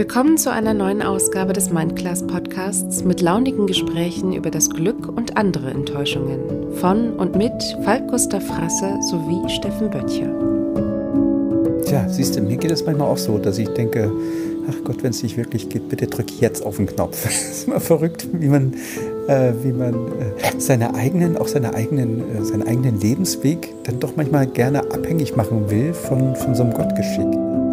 Willkommen zu einer neuen Ausgabe des Mindclass Podcasts mit launigen Gesprächen über das Glück und andere Enttäuschungen. Von und mit Falk Gustav Frasse sowie Steffen Böttcher. Tja, siehst du, mir geht es manchmal auch so, dass ich denke, ach Gott, wenn es nicht wirklich geht, bitte drück jetzt auf den Knopf. Das ist immer verrückt, wie man seinen eigenen Lebensweg dann doch manchmal gerne abhängig machen will von so einem Gottgeschick.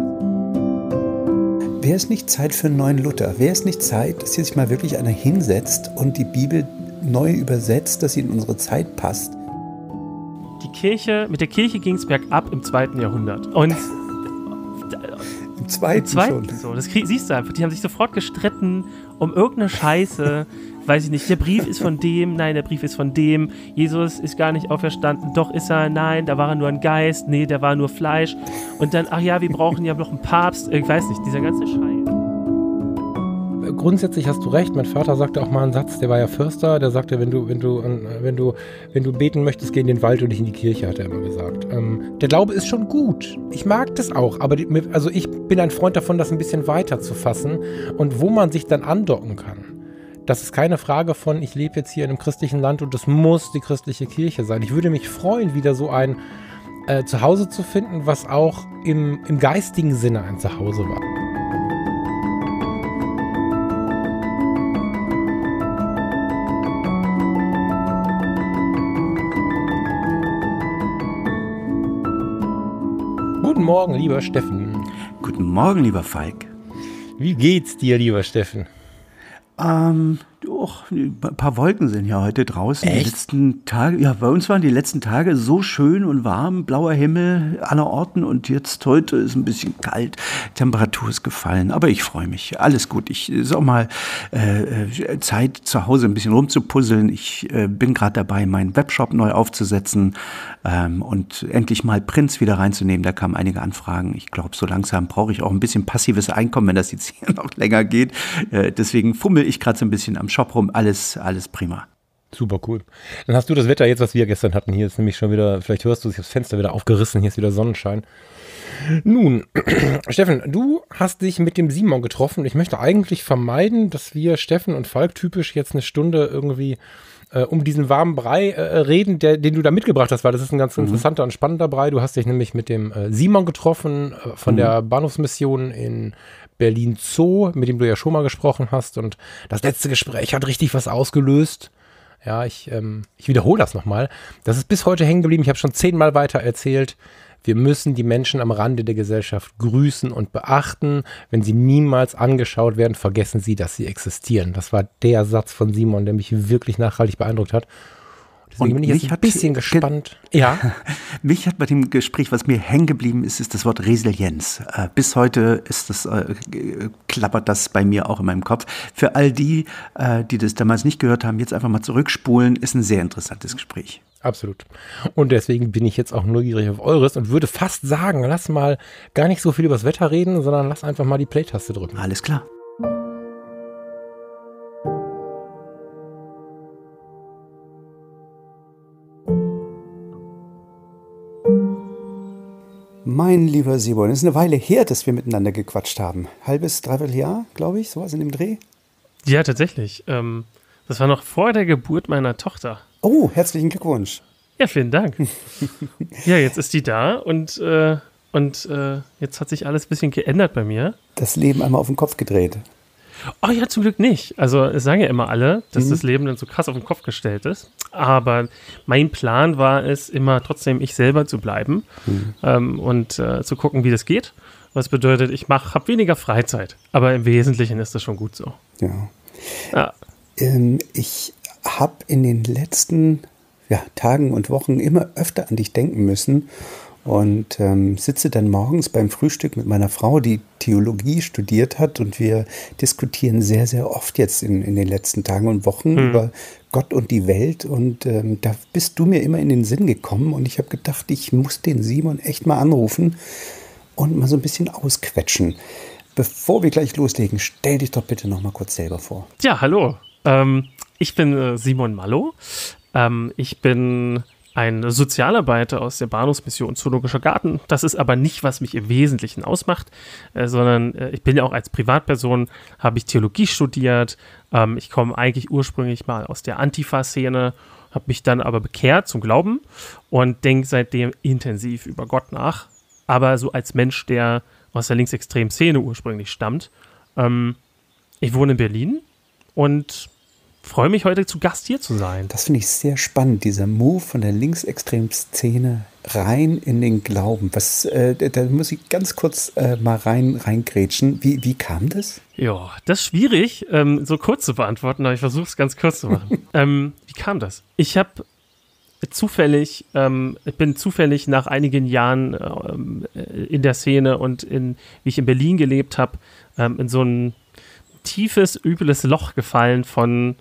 Wäre es nicht Zeit für einen neuen Luther? Wäre es nicht Zeit, dass hier sich mal wirklich einer hinsetzt und die Bibel neu übersetzt, dass sie in unsere Zeit passt? Mit der Kirche ging es bergab im 2. Jahrhundert. Und Im zweiten schon. So, das siehst du einfach. Die haben sich sofort gestritten um irgendeine Scheiße. Weiß ich nicht, der Brief ist von dem, nein, der Brief ist von dem. Jesus ist gar nicht auferstanden, doch ist er, nein, da war er nur ein Geist, nee, der war nur Fleisch. Und dann, ach ja, wir brauchen ja noch einen Papst. Ich weiß nicht, dieser ganze Scheiß. Grundsätzlich hast du recht. Mein Vater sagte auch mal einen Satz, der war ja Förster, der sagte, wenn du beten möchtest, geh in den Wald und nicht in die Kirche, hat er immer gesagt. Der Glaube ist schon gut. Ich mag das auch, aber ich bin ein Freund davon, das ein bisschen weiter zu fassen und wo man sich dann andocken kann. Das ist keine Frage von, ich lebe jetzt hier in einem christlichen Land und das muss die christliche Kirche sein. Ich würde mich freuen, wieder so ein Zuhause zu finden, was auch im geistigen Sinne ein Zuhause war. Guten Morgen, lieber Steffen. Guten Morgen, lieber Falk. Wie geht's dir, lieber Steffen? Ein paar Wolken sind ja heute draußen. Echt? Die letzten Tage, ja, bei uns waren die letzten Tage so schön und warm, blauer Himmel allerorten und jetzt heute ist ein bisschen kalt, Temperatur ist gefallen, aber ich freue mich, alles gut. Ich ist auch mal Zeit zu Hause ein bisschen rumzupuzzeln. Ich bin gerade dabei, meinen Webshop neu aufzusetzen und endlich mal Prints wieder reinzunehmen. Da kamen einige Anfragen. Ich glaube, so langsam brauche ich auch ein bisschen passives Einkommen, wenn das jetzt hier noch länger geht. Deswegen fummel ich gerade so ein bisschen am Shop rum. Alles prima. Super cool. Dann hast du das Wetter jetzt, was wir gestern hatten. Hier ist nämlich schon wieder, vielleicht hörst du, ich habe das Fenster wieder aufgerissen, hier ist wieder Sonnenschein. Nun, Steffen, du hast dich mit dem Simon getroffen. Ich möchte eigentlich vermeiden, dass wir Steffen und Falk typisch jetzt eine Stunde irgendwie um diesen warmen Brei reden, den du da mitgebracht hast, weil das ist ein ganz interessanter und spannender Brei. Du hast dich nämlich mit dem Simon getroffen von der Bahnhofsmission in Berlin Zoo, mit dem du ja schon mal gesprochen hast. Und das letzte Gespräch hat richtig was ausgelöst. Ja, ich wiederhole das nochmal. Das ist bis heute hängen geblieben. Ich habe schon 10-mal weiter erzählt. Wir müssen die Menschen am Rande der Gesellschaft grüßen und beachten. Wenn sie niemals angeschaut werden, vergessen sie, dass sie existieren. Das war der Satz von Simon, der mich wirklich nachhaltig beeindruckt hat. Deswegen bin ich jetzt ein bisschen gespannt. Ja. Mich hat bei dem Gespräch, was mir hängen geblieben ist, ist das Wort Resilienz. Bis heute ist das, klappert das bei mir auch in meinem Kopf. Für all die, die das damals nicht gehört haben, jetzt einfach mal zurückspulen, ist ein sehr interessantes Gespräch. Absolut. Und deswegen bin ich jetzt auch neugierig auf eures und würde fast sagen, lass mal gar nicht so viel über das Wetter reden, sondern lass einfach mal die Play-Taste drücken. Alles klar. Mein lieber Simon, es ist eine Weile her, dass wir miteinander gequatscht haben. Halbes, dreiviertel Jahr, glaube ich, sowas in dem Dreh. Ja, tatsächlich. Das war noch vor der Geburt meiner Tochter. Oh, herzlichen Glückwunsch. Ja, vielen Dank. Ja, jetzt ist die da und jetzt hat sich alles ein bisschen geändert bei mir. Das Leben einmal auf den Kopf gedreht. Oh ja, zum Glück nicht. Also es sagen ja immer alle, dass das Leben dann so krass auf den Kopf gestellt ist. Aber mein Plan war es, immer trotzdem ich selber zu bleiben und zu gucken, wie das geht. Was bedeutet, ich habe weniger Freizeit. Aber im Wesentlichen ist das schon gut so. Ja. Ich habe in den letzten Tagen und Wochen immer öfter an dich denken müssen und sitze dann morgens beim Frühstück mit meiner Frau, die Theologie studiert hat, und wir diskutieren sehr, sehr oft jetzt in den letzten Tagen und Wochen über Gott und die Welt, und da bist du mir immer in den Sinn gekommen und ich habe gedacht, ich muss den Simon echt mal anrufen und mal so ein bisschen ausquetschen. Bevor wir gleich loslegen, stell dich doch bitte noch mal kurz selber vor. Ja, hallo. Ich bin Simon Mallow. Ich bin ein Sozialarbeiter aus der Bahnhofsmission Zoologischer Garten. Das ist aber nicht, was mich im Wesentlichen ausmacht, sondern ich bin ja auch als Privatperson, habe ich Theologie studiert. Ich komme eigentlich ursprünglich mal aus der Antifa-Szene, habe mich dann aber bekehrt zum Glauben und denke seitdem intensiv über Gott nach. Aber so als Mensch, der aus der linksextremen Szene ursprünglich stammt. Ich wohne in Berlin und freue mich, heute zu Gast hier zu sein. Das finde ich sehr spannend, dieser Move von der linksextremen Szene rein in den Glauben. Da muss ich ganz kurz mal reingrätschen. Wie kam das? Ja, das ist schwierig, so kurz zu beantworten, aber ich versuche es ganz kurz zu machen. Wie kam das? Ich bin zufällig nach einigen Jahren in der Szene und wie ich in Berlin gelebt habe, in so ein tiefes, übles Loch gefallen von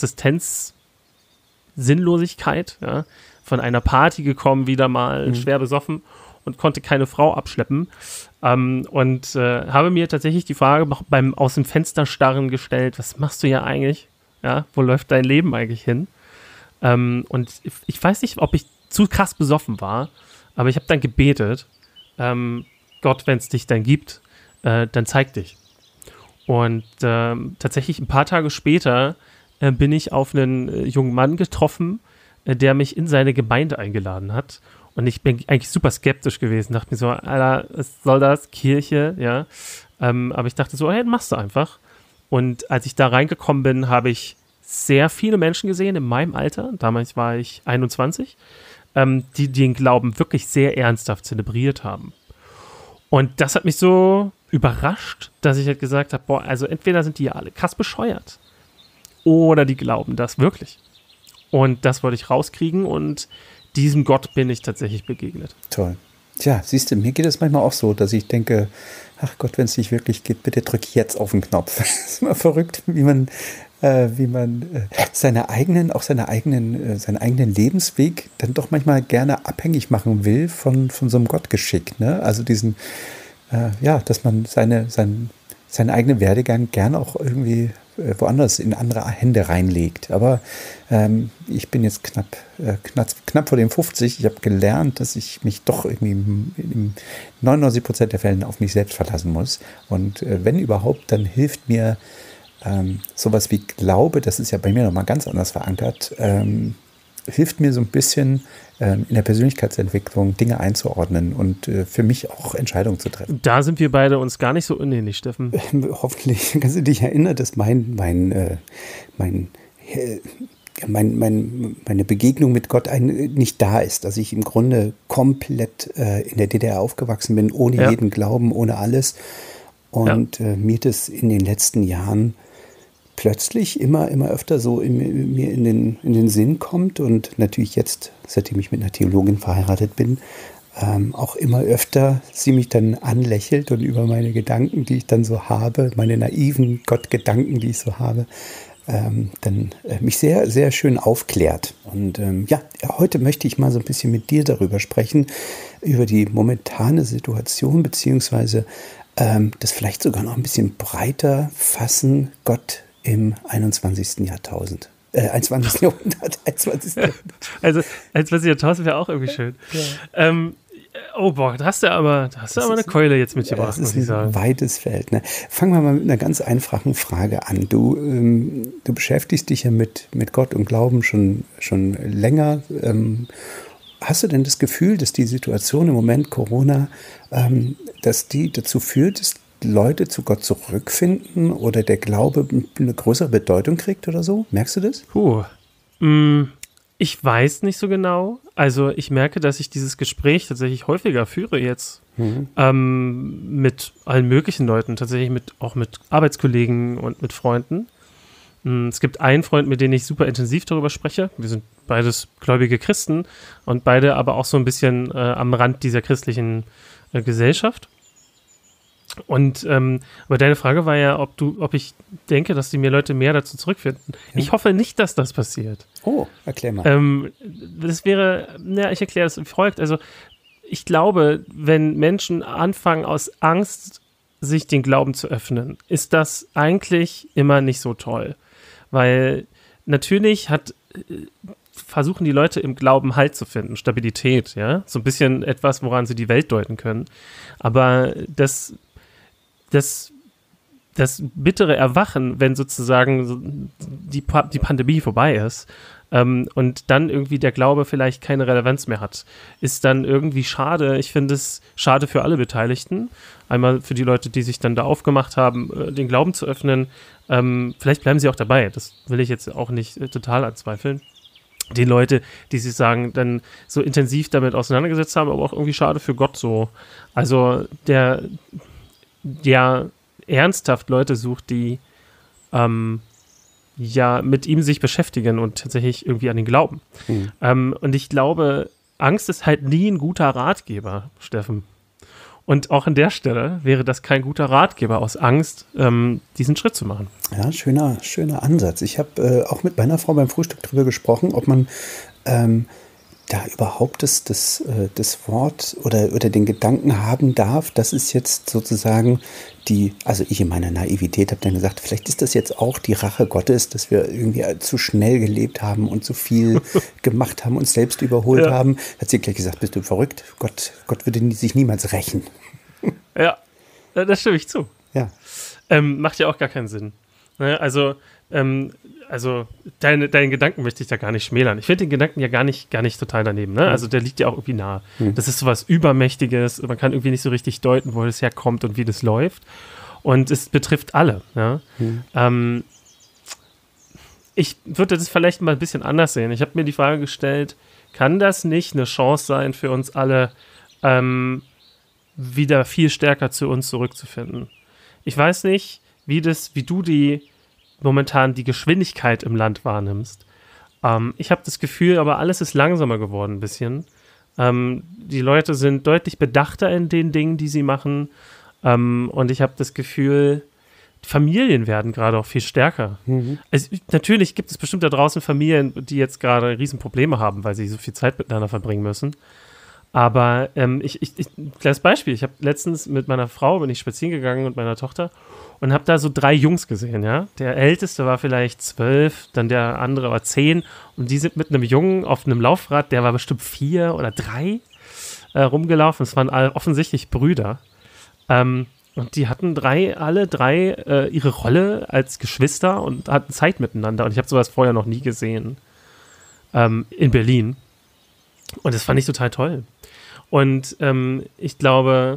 Existenzsinnlosigkeit, ja, von einer Party gekommen, wieder mal schwer besoffen und konnte keine Frau abschleppen und habe mir tatsächlich die Frage beim aus dem Fenster starren gestellt, was machst du hier eigentlich? Ja, wo läuft dein Leben eigentlich hin? Und ich weiß nicht, ob ich zu krass besoffen war, aber ich habe dann gebetet, Gott, wenn es dich dann gibt, dann zeig dich. Und tatsächlich ein paar Tage später bin ich auf einen jungen Mann getroffen, der mich in seine Gemeinde eingeladen hat. Und ich bin eigentlich super skeptisch gewesen, dachte mir so, Alter, was soll das? Kirche, ja. Aber ich dachte so, hey, machst du einfach. Und als ich da reingekommen bin, habe ich sehr viele Menschen gesehen in meinem Alter, damals war ich 21, die den Glauben wirklich sehr ernsthaft zelebriert haben. Und das hat mich so überrascht, dass ich halt gesagt habe, boah, also entweder sind die ja alle krass bescheuert oder die glauben das wirklich. Und das wollte ich rauskriegen und diesem Gott bin ich tatsächlich begegnet. Toll. Tja, siehst du, mir geht es manchmal auch so, dass ich denke, ach Gott, wenn es nicht wirklich geht, bitte drück jetzt auf den Knopf. Das ist immer verrückt, wie man seinen eigenen Lebensweg dann doch manchmal gerne abhängig machen will von so einem Gottgeschick. Ne? Also diesen, dass man seinen eigenen Werdegang gerne auch irgendwie woanders in andere Hände reinlegt. Aber ich bin jetzt knapp vor dem 50. Ich habe gelernt, dass ich mich doch irgendwie in 99% der Fällen auf mich selbst verlassen muss. Und wenn überhaupt, dann hilft mir sowas wie Glaube, das ist ja bei mir nochmal ganz anders verankert, hilft mir so ein bisschen in der Persönlichkeitsentwicklung Dinge einzuordnen und für mich auch Entscheidungen zu treffen. Da sind wir beide uns gar nicht so unähnlich, Steffen. Hoffentlich kannst du dich erinnern, dass meine Begegnung mit Gott nicht da ist, dass ich im Grunde komplett in der DDR aufgewachsen bin, ohne jeden Glauben, ohne alles. Und mir das in den letzten Jahren plötzlich immer öfter so mir in den Sinn kommt und natürlich jetzt, seitdem ich mit einer Theologin verheiratet bin, auch immer öfter sie mich dann anlächelt und über meine Gedanken, die ich dann so habe, meine naiven Gottgedanken, die ich so habe, dann mich sehr, sehr schön aufklärt. Und heute möchte ich mal so ein bisschen mit dir darüber sprechen, über die momentane Situation, beziehungsweise das vielleicht sogar noch ein bisschen breiter fassen, Gott im 21. Jahrtausend. 21. Jahrhundert. 21. Also 21. Jahrtausend wäre auch irgendwie schön. Ja. Da hast du aber eine Keule jetzt mitgebracht, muss ich sagen. Das ist ein weites Feld. Ne? Fangen wir mal mit einer ganz einfachen Frage an. Du beschäftigst dich ja mit Gott und Glauben schon länger. Hast du denn das Gefühl, dass die Situation im Moment Corona, dass die dazu führt, dass Leute zu Gott zurückfinden oder der Glaube eine größere Bedeutung kriegt oder so? Merkst du das? Ich weiß nicht so genau. Also ich merke, dass ich dieses Gespräch tatsächlich häufiger führe jetzt mit allen möglichen Leuten, tatsächlich auch mit Arbeitskollegen und mit Freunden. Es gibt einen Freund, mit dem ich super intensiv darüber spreche. Wir sind beides gläubige Christen und beide aber auch so ein bisschen am Rand dieser christlichen Gesellschaft. Und aber deine Frage war ja, ob ich denke, dass die Leute mehr dazu zurückfinden. Ja. Ich hoffe nicht, dass das passiert. Oh, erklär mal. Das wäre, ich erkläre das wie folgt. Also ich glaube, wenn Menschen anfangen, aus Angst sich den Glauben zu öffnen, ist das eigentlich immer nicht so toll. Weil natürlich hat versuchen die Leute im Glauben Halt zu finden, Stabilität, ja, so ein bisschen etwas, woran sie die Welt deuten können. Aber das bittere Erwachen, wenn sozusagen die Pandemie vorbei ist und dann irgendwie der Glaube vielleicht keine Relevanz mehr hat, ist dann irgendwie schade. Ich finde es schade für alle Beteiligten. Einmal für die Leute, die sich dann da aufgemacht haben, den Glauben zu öffnen. Vielleicht bleiben sie auch dabei. Das will ich jetzt auch nicht total anzweifeln. Die Leute, die sich sagen, dann so intensiv damit auseinandergesetzt haben, aber auch irgendwie schade für Gott so. Also der ernsthaft Leute sucht, die mit ihm sich beschäftigen und tatsächlich irgendwie an ihn glauben. Und ich glaube, Angst ist halt nie ein guter Ratgeber, Steffen. Und auch an der Stelle wäre das kein guter Ratgeber aus Angst, diesen Schritt zu machen. Ja, schöner Ansatz. Ich habe auch mit meiner Frau beim Frühstück darüber gesprochen, ob man da überhaupt das Wort oder den Gedanken haben darf, dass es jetzt sozusagen also ich in meiner Naivität habe dann gesagt, vielleicht ist das jetzt auch die Rache Gottes, dass wir irgendwie zu schnell gelebt haben und zu viel gemacht haben, uns selbst überholt haben. Hat sie gleich gesagt, bist du verrückt? Gott würde sich niemals rächen. Ja, das stimme ich zu. Ja. Macht ja auch gar keinen Sinn. Ne? Also deinen Gedanken möchte ich da gar nicht schmälern. Ich finde den Gedanken ja gar nicht total daneben. Ne? Also der liegt ja auch irgendwie nahe. Das ist sowas Übermächtiges. Man kann irgendwie nicht so richtig deuten, wo das herkommt und wie das läuft. Und es betrifft alle. Ja? Ich würde das vielleicht mal ein bisschen anders sehen. Ich habe mir die Frage gestellt, kann das nicht eine Chance sein für uns alle, wieder viel stärker zu uns zurückzufinden? Ich weiß nicht, wie du momentan die Geschwindigkeit im Land wahrnimmst. Ich habe das Gefühl, aber alles ist langsamer geworden ein bisschen. Die Leute sind deutlich bedachter in den Dingen, die sie machen. Und ich habe das Gefühl, Familien werden gerade auch viel stärker. Natürlich gibt es bestimmt da draußen Familien, die jetzt gerade Riesenprobleme haben, weil sie so viel Zeit miteinander verbringen müssen. Aber kleines Beispiel, ich habe letztens mit meiner Frau, bin ich spazieren gegangen und meiner Tochter und habe da so 3 Jungs gesehen, ja. Der Älteste war vielleicht 12, dann der andere war 10 und die sind mit einem Jungen auf einem Laufrad, der war bestimmt 4 oder 3 rumgelaufen. Es waren offensichtlich Brüder. Und die hatten alle drei ihre Rolle als Geschwister und hatten Zeit miteinander. Und ich habe sowas vorher noch nie gesehen in Berlin. Und das fand ich total toll. Und ich glaube,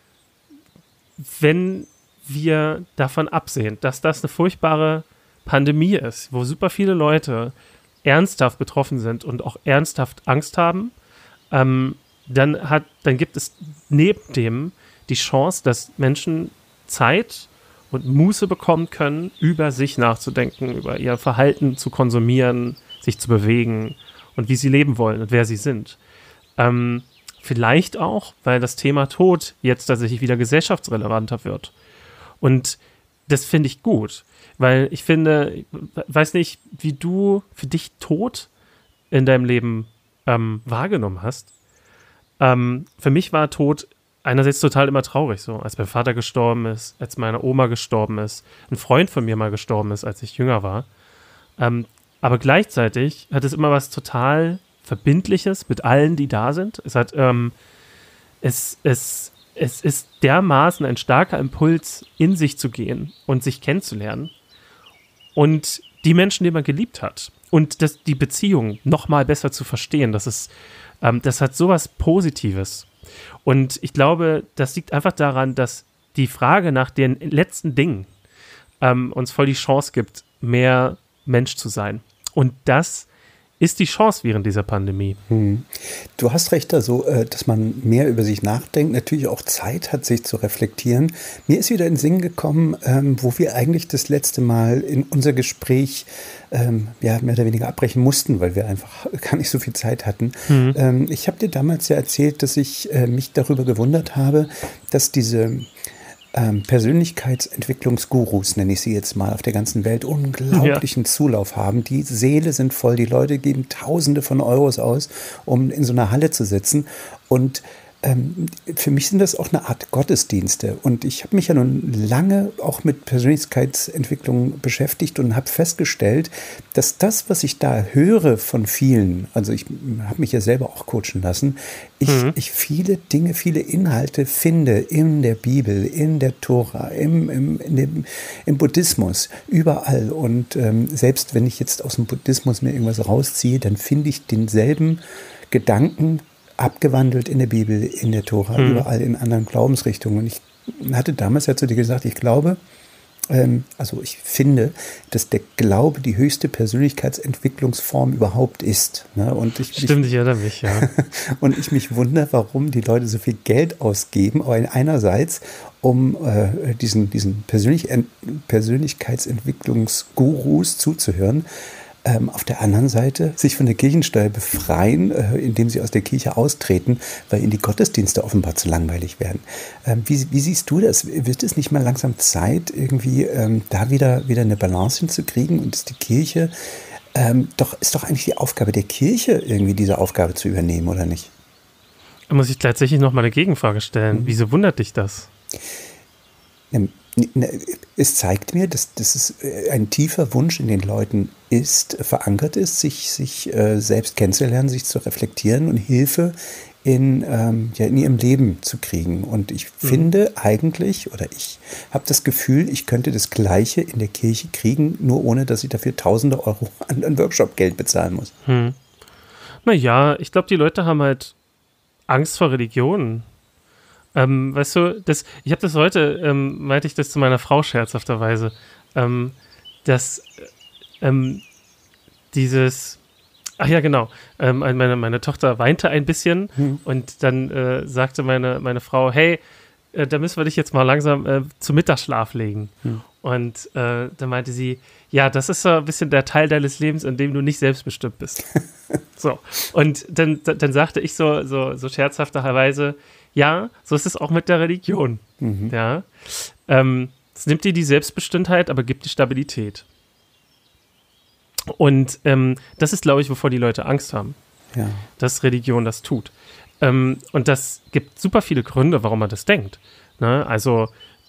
wenn wir davon absehen, dass das eine furchtbare Pandemie ist, wo super viele Leute ernsthaft betroffen sind und auch ernsthaft Angst haben, dann gibt es neben dem die Chance, dass Menschen Zeit und Muße bekommen können, über sich nachzudenken, über ihr Verhalten zu konsumieren, sich zu bewegen und wie sie leben wollen und wer sie sind. Vielleicht auch, weil das Thema Tod jetzt tatsächlich wieder gesellschaftsrelevanter wird. Und das finde ich gut, weil ich finde, weiß nicht, wie du für dich Tod in deinem Leben wahrgenommen hast. Für mich war Tod einerseits total immer traurig, so als mein Vater gestorben ist, als meine Oma gestorben ist, ein Freund von mir mal gestorben ist, als ich jünger war. Aber gleichzeitig hat es immer was total Verbindliches mit allen, die da sind. Es hat, es ist dermaßen ein starker Impuls, in sich zu gehen und sich kennenzulernen und die Menschen, die man geliebt hat und die Beziehung noch mal besser zu verstehen. Das hat sowas Positives. Und ich glaube, das liegt einfach daran, dass die Frage nach den letzten Dingen uns voll die Chance gibt, mehr Mensch zu sein. Und das ist die Chance während dieser Pandemie. Du hast recht, also, dass man mehr über sich nachdenkt, natürlich auch Zeit hat, sich zu reflektieren. Mir ist wieder in den Sinn gekommen, wo wir eigentlich das letzte Mal in unser Gespräch mehr oder weniger abbrechen mussten, weil wir einfach gar nicht so viel Zeit hatten. Ich habe dir damals ja erzählt, dass ich mich darüber gewundert habe, dass diese Persönlichkeitsentwicklungsgurus, nenne ich sie jetzt mal, auf der ganzen Welt unglaublichen Zulauf haben. Die Seele sind voll, die Leute geben Tausende von Euros aus, um in so einer Halle zu sitzen. Und für mich sind das auch eine Art Gottesdienste. Und ich habe mich ja nun lange auch mit Persönlichkeitsentwicklung beschäftigt und habe festgestellt, dass das, was ich da höre von vielen, also ich habe mich ja selber auch coachen lassen, ich viele Dinge, viele Inhalte finde in der Bibel, in der Tora, im Buddhismus, überall. Und selbst wenn ich jetzt aus dem Buddhismus mir irgendwas rausziehe, dann finde ich denselben Gedanken abgewandelt in der Bibel, in der Tora, überall in anderen Glaubensrichtungen. Und ich hatte damals ja zu dir gesagt, ich glaube, also ich finde, dass der Glaube die höchste Persönlichkeitsentwicklungsform überhaupt ist. Ne? Und ich erinnere mich, ja. Und ich mich wundere, warum die Leute so viel Geld ausgeben, aber einerseits, um diesen Persönlichkeitsentwicklungsgurus zuzuhören, auf der anderen Seite sich von der Kirchensteuer befreien, indem sie aus der Kirche austreten, weil ihnen die Gottesdienste offenbar zu langweilig werden. Wie siehst du das? Wird es nicht mal langsam Zeit, irgendwie da wieder eine Balance hinzukriegen und ist die Kirche, ist doch eigentlich die Aufgabe der Kirche, irgendwie diese Aufgabe zu übernehmen, oder nicht? Da muss ich tatsächlich noch mal eine Gegenfrage stellen. Wieso wundert dich das? Es zeigt mir, dass es ein tiefer Wunsch in den Leuten verankert ist, sich selbst kennenzulernen, sich zu reflektieren und Hilfe in ihrem Leben zu kriegen. Und ich finde eigentlich, oder ich habe das Gefühl, ich könnte das Gleiche in der Kirche kriegen, nur ohne, dass ich dafür Tausende Euro an Workshop-Geld bezahlen muss. Naja, ich glaube, die Leute haben halt Angst vor Religionen. Weißt du, ich habe das heute, meinte ich das zu meiner Frau scherzhafterweise, dass ach ja, genau, meine Tochter weinte ein bisschen und dann sagte meine Frau, hey, da müssen wir dich jetzt mal langsam zum Mittagsschlaf legen. Und dann meinte sie, ja, das ist so ein bisschen der Teil deines Lebens, in dem du nicht selbstbestimmt bist. So, und dann sagte ich so scherzhafterweise, ja, so ist es auch mit der Religion. Ja, es nimmt dir die Selbstbestimmtheit, aber gibt die Stabilität. Und das ist, glaube ich, wovor die Leute Angst haben, dass Religion das tut. Und das gibt super viele Gründe, warum man das denkt. Ne? Also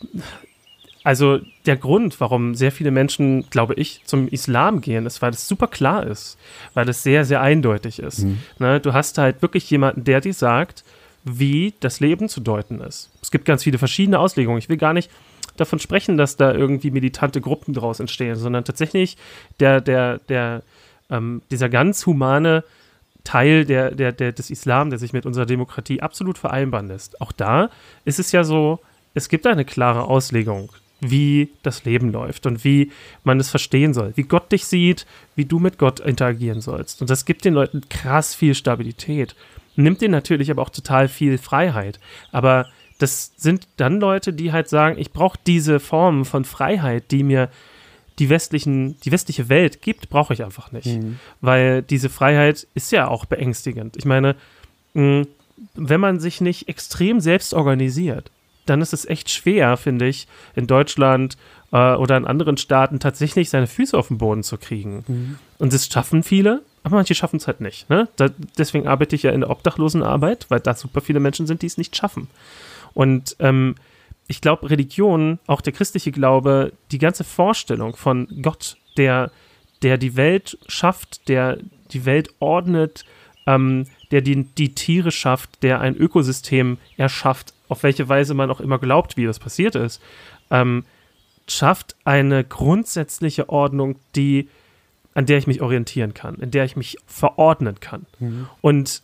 der Grund, warum sehr viele Menschen, glaube ich, zum Islam gehen, ist, weil das super klar ist, weil das sehr, sehr eindeutig ist. Ne? Du hast halt wirklich jemanden, der dir sagt, wie das Leben zu deuten ist. Es gibt ganz viele verschiedene Auslegungen. Ich will gar nicht davon sprechen, dass da irgendwie militante Gruppen draus entstehen, sondern tatsächlich dieser ganz humane Teil des Islam, der sich mit unserer Demokratie absolut vereinbaren lässt. Auch da ist es ja so, es gibt eine klare Auslegung, wie das Leben läuft und wie man es verstehen soll, wie Gott dich sieht, wie du mit Gott interagieren sollst. Und das gibt den Leuten krass viel Stabilität. Nimmt denen natürlich aber auch total viel Freiheit. Aber das sind dann Leute, die halt sagen, ich brauche diese Formen von Freiheit, die mir die westliche Welt gibt, brauche ich einfach nicht. Weil diese Freiheit ist ja auch beängstigend. Ich meine, wenn man sich nicht extrem selbst organisiert, dann ist es echt schwer, finde ich, in Deutschland oder in anderen Staaten tatsächlich seine Füße auf den Boden zu kriegen. Und das schaffen viele, aber manche schaffen es halt nicht. Ne? Deswegen arbeite ich ja in der Obdachlosenarbeit, weil da super viele Menschen sind, die es nicht schaffen. Und ich glaube, Religion, auch der christliche Glaube, die ganze Vorstellung von Gott, der die Welt schafft, der die Welt ordnet, der die Tiere schafft, der ein Ökosystem erschafft, auf welche Weise man auch immer glaubt, wie das passiert ist, schafft eine grundsätzliche Ordnung, an der ich mich orientieren kann, in der ich mich verordnen kann. Und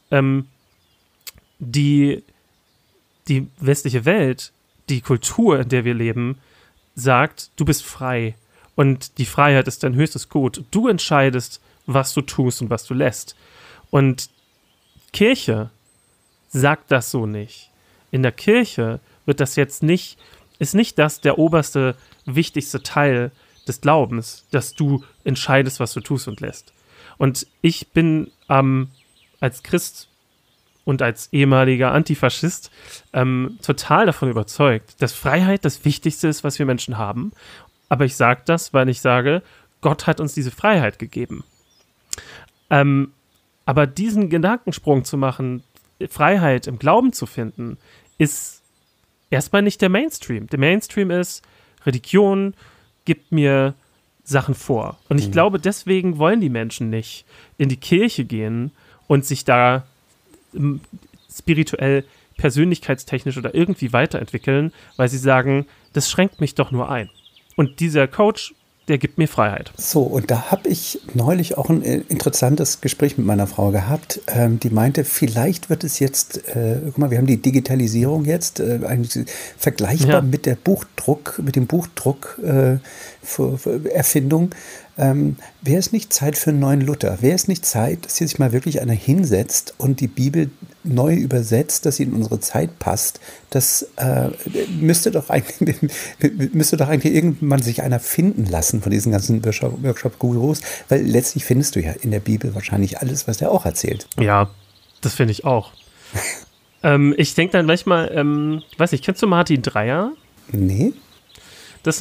die westliche Welt, die Kultur, in der wir leben, sagt, du bist frei und die Freiheit ist dein höchstes Gut. Du entscheidest, was du tust und was du lässt. Und Kirche sagt das so nicht. In der Kirche wird das jetzt ist nicht das der oberste, wichtigste Teil des Glaubens, dass du entscheidest, was du tust und lässt. Und ich bin als Christ und als ehemaliger Antifaschist total davon überzeugt, dass Freiheit das Wichtigste ist, was wir Menschen haben. Aber ich sage das, weil ich sage, Gott hat uns diese Freiheit gegeben. Aber diesen Gedankensprung zu machen, Freiheit im Glauben zu finden, ist erstmal nicht der Mainstream. Der Mainstream ist, Religion gibt mir Sachen vor. Und ich glaube, deswegen wollen die Menschen nicht in die Kirche gehen und sich da spirituell, persönlichkeitstechnisch oder irgendwie weiterentwickeln, weil sie sagen, das schränkt mich doch nur ein. Und dieser Coach, der gibt mir Freiheit. So, und da habe ich neulich auch ein interessantes Gespräch mit meiner Frau gehabt. Die meinte, vielleicht wird es jetzt, guck mal, wir haben die Digitalisierung jetzt, vergleichbar mit dem Buchdruck Erfindung. Wäre es nicht Zeit für einen neuen Luther? Wäre es nicht Zeit, dass hier sich mal wirklich einer hinsetzt und die Bibel neu übersetzt, dass sie in unsere Zeit passt? Das müsste doch eigentlich irgendwann sich einer finden lassen von diesen ganzen Workshop-Gurus, weil letztlich findest du ja in der Bibel wahrscheinlich alles, was der auch erzählt. Ja, das finde ich auch. Ich denke dann manchmal, weiß nicht, kennst du Martin Dreyer? Nee. Das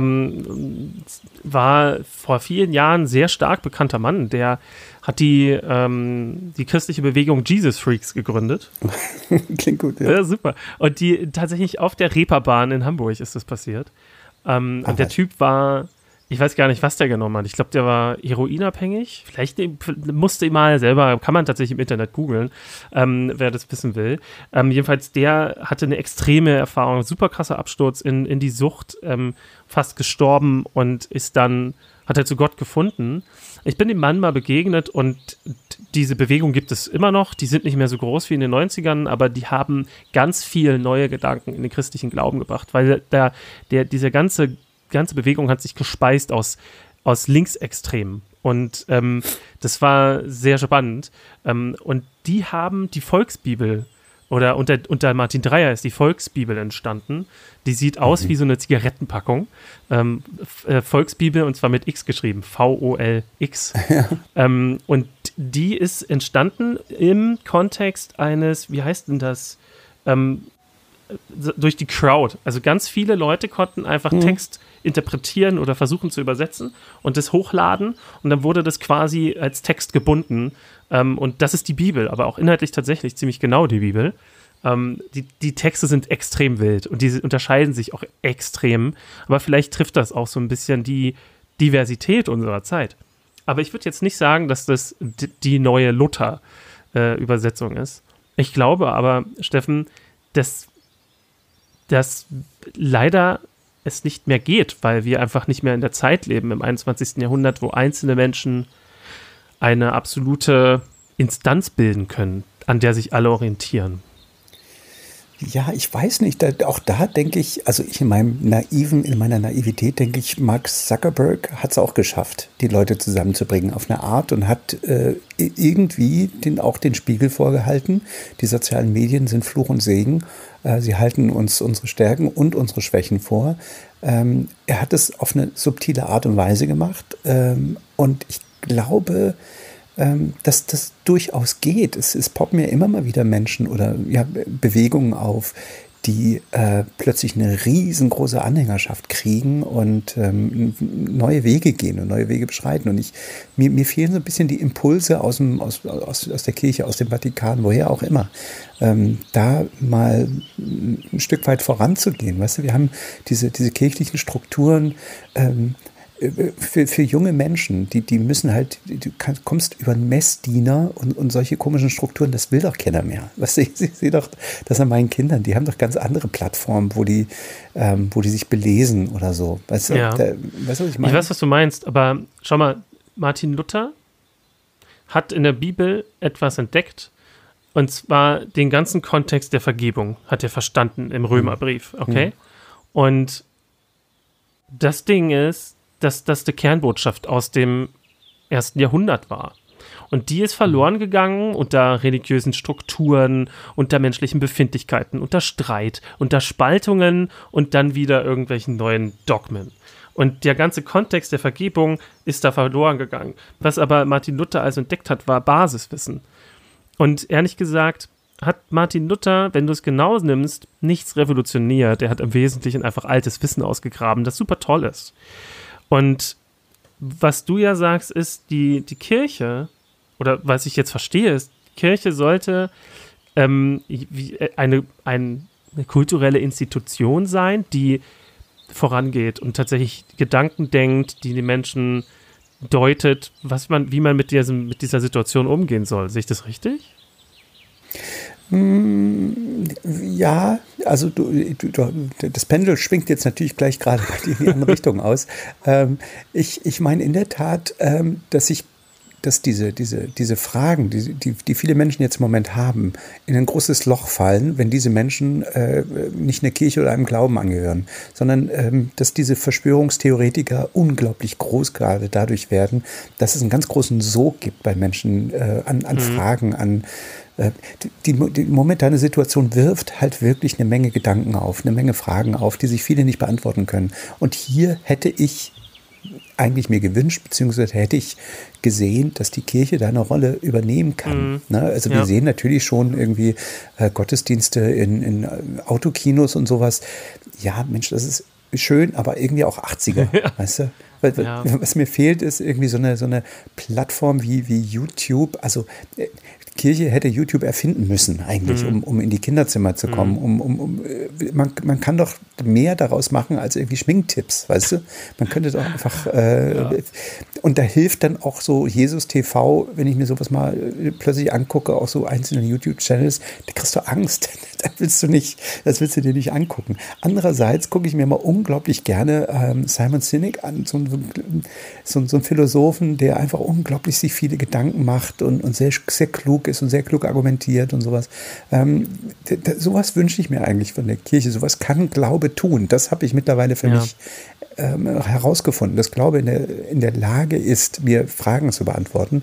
war vor vielen Jahren ein sehr stark bekannter Mann. Der hat die christliche Bewegung Jesus Freaks gegründet. Klingt gut, ja. Ja, super. Und die tatsächlich auf der Reeperbahn in Hamburg ist das passiert. Und der Typ war, ich weiß gar nicht, was der genommen hat. Ich glaube, der war heroinabhängig. Vielleicht musste ihn mal selber, kann man tatsächlich im Internet googeln, wer das wissen will. Jedenfalls, der hatte eine extreme Erfahrung, super krasser Absturz in die Sucht, fast gestorben und hat er zu Gott gefunden. Ich bin dem Mann mal begegnet und diese Bewegung gibt es immer noch. Die sind nicht mehr so groß wie in den 90ern, aber die haben ganz viel neue Gedanken in den christlichen Glauben gebracht, weil diese ganze Bewegung hat sich gespeist aus Linksextremen. Und das war sehr spannend. Und die haben die Volksbibel, oder unter Martin Dreyer ist die Volksbibel entstanden. Die sieht aus wie so eine Zigarettenpackung. Volksbibel, und zwar mit X geschrieben, VOLX. Ja. Und die ist entstanden im Kontext eines, wie heißt denn das? Durch die Crowd. Also ganz viele Leute konnten einfach Text interpretieren oder versuchen zu übersetzen und das hochladen und dann wurde das quasi als Text gebunden. Und das ist die Bibel, aber auch inhaltlich tatsächlich ziemlich genau die Bibel. Die Texte sind extrem wild und die unterscheiden sich auch extrem, aber vielleicht trifft das auch so ein bisschen die Diversität unserer Zeit. Aber ich würde jetzt nicht sagen, dass das die neue Luther-Übersetzung ist. Ich glaube aber, Steffen, dass leider es nicht mehr geht, weil wir einfach nicht mehr in der Zeit leben im 21. Jahrhundert, wo einzelne Menschen eine absolute Instanz bilden können, an der sich alle orientieren. Ja, ich weiß nicht. Auch da denke ich, also in meiner Naivität denke ich, Mark Zuckerberg hat es auch geschafft, die Leute zusammenzubringen auf eine Art und hat irgendwie auch den Spiegel vorgehalten. Die sozialen Medien sind Fluch und Segen. Sie halten uns unsere Stärken und unsere Schwächen vor. Er hat es auf eine subtile Art und Weise gemacht. Und ich glaube, dass das durchaus geht. Es poppen ja immer mal wieder Menschen oder Bewegungen auf, die plötzlich eine riesengroße Anhängerschaft kriegen und neue Wege gehen und neue Wege beschreiten. Und mir fehlen so ein bisschen die Impulse aus der Kirche, aus dem Vatikan, woher auch immer, da mal ein Stück weit voranzugehen. Weißt du, wir haben diese kirchlichen Strukturen, für junge Menschen, die müssen halt, du kommst über einen Messdiener und solche komischen Strukturen, das will doch keiner mehr. Weißt du, ich sehe doch das an meinen Kindern, die haben doch ganz andere Plattformen, wo die sich belesen oder so. Weißt du, ja. Weißt du, was ich meine? Ich weiß, was du meinst, aber schau mal, Martin Luther hat in der Bibel etwas entdeckt, und zwar den ganzen Kontext der Vergebung hat er verstanden im Römerbrief, okay? Und das Ding ist, dass das die Kernbotschaft aus dem 1. Jahrhundert war. Und die ist verloren gegangen unter religiösen Strukturen, unter menschlichen Befindlichkeiten, unter Streit, unter Spaltungen und dann wieder irgendwelchen neuen Dogmen. Und der ganze Kontext der Vergebung ist da verloren gegangen. Was aber Martin Luther also entdeckt hat, war Basiswissen. Und ehrlich gesagt hat Martin Luther, wenn du es genau nimmst, nichts revolutioniert. Er hat im Wesentlichen einfach altes Wissen ausgegraben, das super toll ist. Und was du ja sagst, ist, die Kirche, oder was ich jetzt verstehe, ist, die Kirche sollte eine kulturelle Institution sein, die vorangeht und tatsächlich Gedanken denkt, die Menschen deutet, wie man mit dieser Situation umgehen soll. Sehe ich das richtig? Ja, also das Pendel schwingt jetzt natürlich gleich gerade in die andere Richtung aus. Ich meine in der Tat, dass diese Fragen, die viele Menschen jetzt im Moment haben, in ein großes Loch fallen, wenn diese Menschen nicht einer Kirche oder einem Glauben angehören, sondern dass diese Verschwörungstheoretiker unglaublich groß gerade dadurch werden, dass es einen ganz großen Sog gibt bei Menschen an Fragen, an die momentane Situation wirft halt wirklich eine Menge Gedanken auf, eine Menge Fragen auf, die sich viele nicht beantworten können. Und hier hätte ich eigentlich mir gewünscht, beziehungsweise hätte ich gesehen, dass die Kirche da eine Rolle übernehmen kann. Ne? Also wir sehen natürlich schon irgendwie Gottesdienste in Autokinos und sowas. Ja, Mensch, das ist schön, aber irgendwie auch 80er, weißt du? Was mir fehlt, ist irgendwie so eine Plattform wie YouTube. Also Kirche hätte YouTube erfinden müssen eigentlich, um in die Kinderzimmer zu kommen. Man kann doch mehr daraus machen als irgendwie Schminktipps, weißt du? Man könnte doch einfach und da hilft dann auch so Jesus TV, wenn ich mir sowas mal plötzlich angucke, auch so einzelne YouTube-Channels, da kriegst du Angst. Das willst du dir nicht angucken. Andererseits gucke ich mir mal unglaublich gerne Simon Sinek an, so ein Philosophen, der einfach unglaublich sich viele Gedanken macht und sehr, sehr klug ist und sehr klug argumentiert und sowas. Sowas wünsche ich mir eigentlich von der Kirche. Sowas kann Glaube tun. Das habe ich mittlerweile für mich herausgefunden, dass Glaube in der Lage ist, mir Fragen zu beantworten,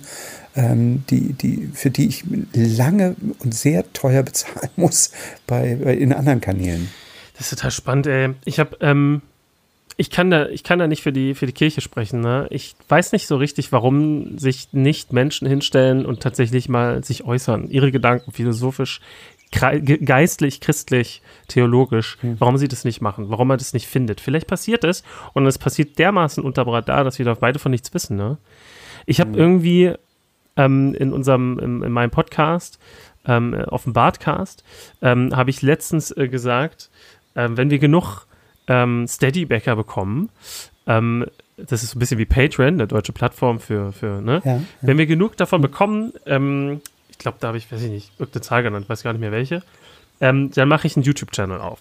für die ich lange und sehr teuer bezahlen muss in anderen Kanälen. Das ist total spannend, ey. Ich kann da nicht für die Kirche sprechen. Ne? Ich weiß nicht so richtig, warum sich nicht Menschen hinstellen und tatsächlich mal sich äußern. Ihre Gedanken philosophisch, geistlich, christlich, theologisch, warum sie das nicht machen, warum man das nicht findet. Vielleicht passiert es und es passiert dermaßen unter Radar, dass wir da beide von nichts wissen. Ne? Ich habe irgendwie in meinem Podcast, auf dem Bartcast, habe ich letztens gesagt, wenn wir genug Steady-Backer bekommen, das ist so ein bisschen wie Patreon, eine deutsche Plattform für ne? Ja. Wenn wir genug davon bekommen, ich glaube, da habe ich, weiß ich nicht, irgendeine Zahl genannt, weiß gar nicht mehr welche, dann mache ich einen YouTube-Channel auf.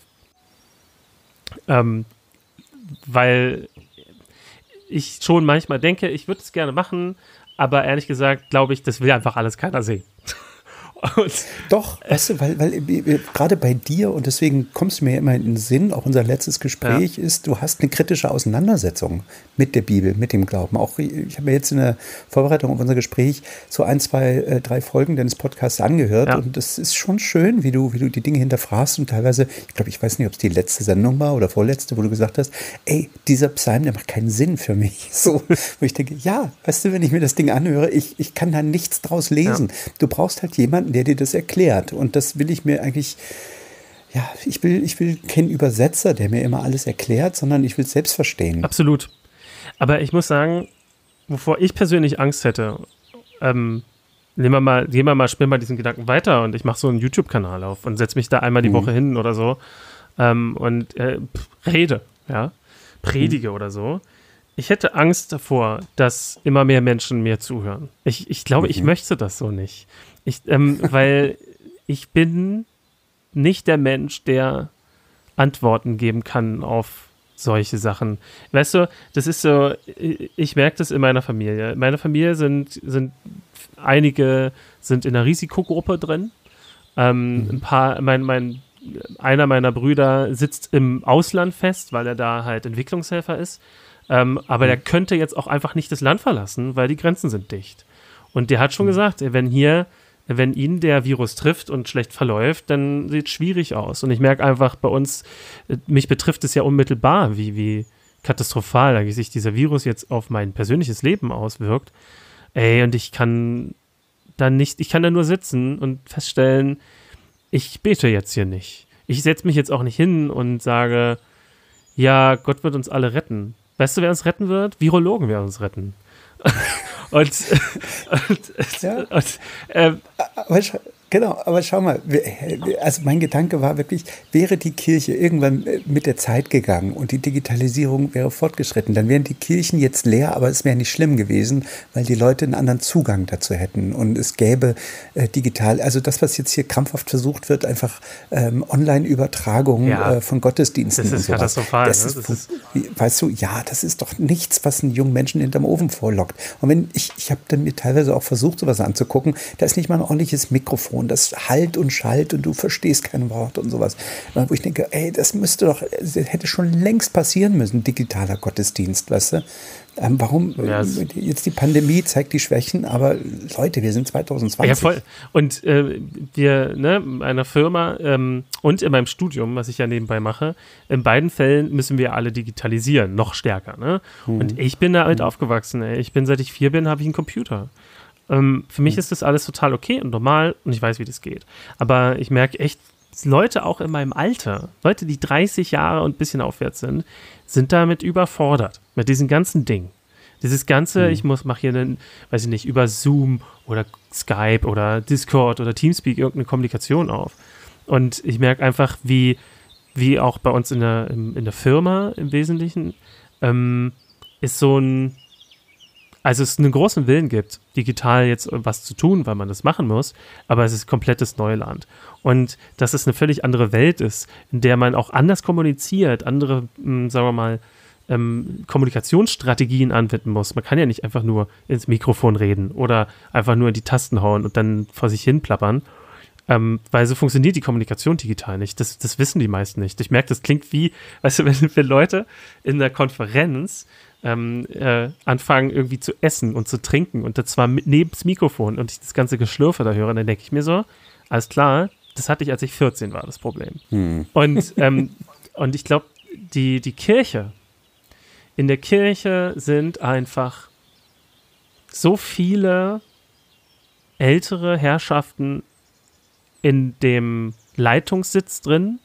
Weil ich schon manchmal denke, ich würde es gerne machen, aber ehrlich gesagt, glaube ich, das will einfach alles keiner sehen. Doch, weißt du, weil gerade bei dir, und deswegen kommst du mir immer in den Sinn, auch unser letztes Gespräch ist, du hast eine kritische Auseinandersetzung mit der Bibel, mit dem Glauben. Auch ich habe mir jetzt in der Vorbereitung auf unser Gespräch so 1, 2, 3 Folgen deines Podcasts angehört und das ist schon schön, wie du die Dinge hinterfragst und teilweise, ich weiß nicht, ob es die letzte Sendung war oder vorletzte, wo du gesagt hast, ey, dieser Psalm, der macht keinen Sinn für mich. So, wo ich denke, ja, weißt du, wenn ich mir das Ding anhöre, ich kann da nichts draus lesen. Ja. Du brauchst halt jemanden, der dir das erklärt. Und das will ich mir eigentlich, ich will keinen Übersetzer, der mir immer alles erklärt, sondern ich will es selbst verstehen. Absolut. Aber ich muss sagen, wovor ich persönlich Angst hätte, gehen wir mal diesen Gedanken weiter und ich mache so einen YouTube-Kanal auf und setze mich da einmal die Woche hin oder so und predige oder so. Ich hätte Angst davor, dass immer mehr Menschen mir zuhören. Ich glaube, ich möchte das so nicht. Weil ich bin nicht der Mensch, der Antworten geben kann auf solche Sachen. Weißt du, das ist so, ich merke das in meiner Familie. In meiner Familie sind einige sind in einer Risikogruppe drin. Ein paar, einer meiner Brüder sitzt im Ausland fest, weil er da halt Entwicklungshelfer ist. Aber der könnte jetzt auch einfach nicht das Land verlassen, weil die Grenzen sind dicht. Und der hat schon gesagt, wenn ihn der Virus trifft und schlecht verläuft, dann sieht es schwierig aus. Und ich merke einfach bei uns, mich betrifft es ja unmittelbar, wie katastrophal sich dieser Virus jetzt auf mein persönliches Leben auswirkt. Und ich kann da nur sitzen und feststellen, ich bete jetzt hier nicht. Ich setze mich jetzt auch nicht hin und sage, ja, Gott wird uns alle retten. Weißt du, wer uns retten wird? Virologen werden uns retten. Genau, aber schau mal, also mein Gedanke war wirklich, wäre die Kirche irgendwann mit der Zeit gegangen und die Digitalisierung wäre fortgeschritten, dann wären die Kirchen jetzt leer, aber es wäre nicht schlimm gewesen, weil die Leute einen anderen Zugang dazu hätten und es gäbe digital, also das, was jetzt hier krampfhaft versucht wird, einfach Online-Übertragung von Gottesdiensten. Das ist katastrophal. Das ist, weißt du, ja, das ist doch nichts, was einen jungen Menschen hinterm Ofen vorlockt. Und wenn ich habe dann mir teilweise auch versucht, sowas anzugucken, da ist nicht mal ein ordentliches Mikrofon, das halt und schallt und du verstehst kein Wort und sowas. Wo ich denke, ey, das hätte schon längst passieren müssen, digitaler Gottesdienst, weißt du? Warum? Jetzt die Pandemie zeigt die Schwächen, aber Leute, wir sind 2020. Ja, voll. Und wir, in einer Firma und in meinem Studium, was ich ja nebenbei mache, in beiden Fällen müssen wir alle digitalisieren, noch stärker. Ne? Und ich bin damit aufgewachsen. Seit ich 4 bin, habe ich einen Computer. Für mich ist das alles total okay und normal und ich weiß, wie das geht. Aber ich merke echt, Leute auch in meinem Alter, Leute, die 30 Jahre und ein bisschen aufwärts sind damit überfordert, mit diesem ganzen Ding. Dieses ganze, ich mache hier über Zoom oder Skype oder Discord oder Teamspeak irgendeine Kommunikation auf. Und ich merke einfach, wie auch bei uns in der Firma im Wesentlichen, ist es einen großen Willen gibt, digital jetzt was zu tun, weil man das machen muss, aber es ist komplettes Neuland. Und dass es eine völlig andere Welt ist, in der man auch anders kommuniziert, andere, sagen wir mal, Kommunikationsstrategien anwenden muss. Man kann ja nicht einfach nur ins Mikrofon reden oder einfach nur in die Tasten hauen und dann vor sich hin plappern, weil so funktioniert die Kommunikation digital nicht. Das wissen die meisten nicht. Ich merke, das klingt wie, weißt du, wenn Leute in der Konferenz anfangen irgendwie zu essen und zu trinken und das zwar neben das Mikrofon und ich das ganze Geschlürfe da höre, dann denke ich mir so, alles klar, das hatte ich, als ich 14 war, das Problem. Und ich glaube, die Kirche, in der Kirche sind einfach so viele ältere Herrschaften in dem Leitungssitz drin,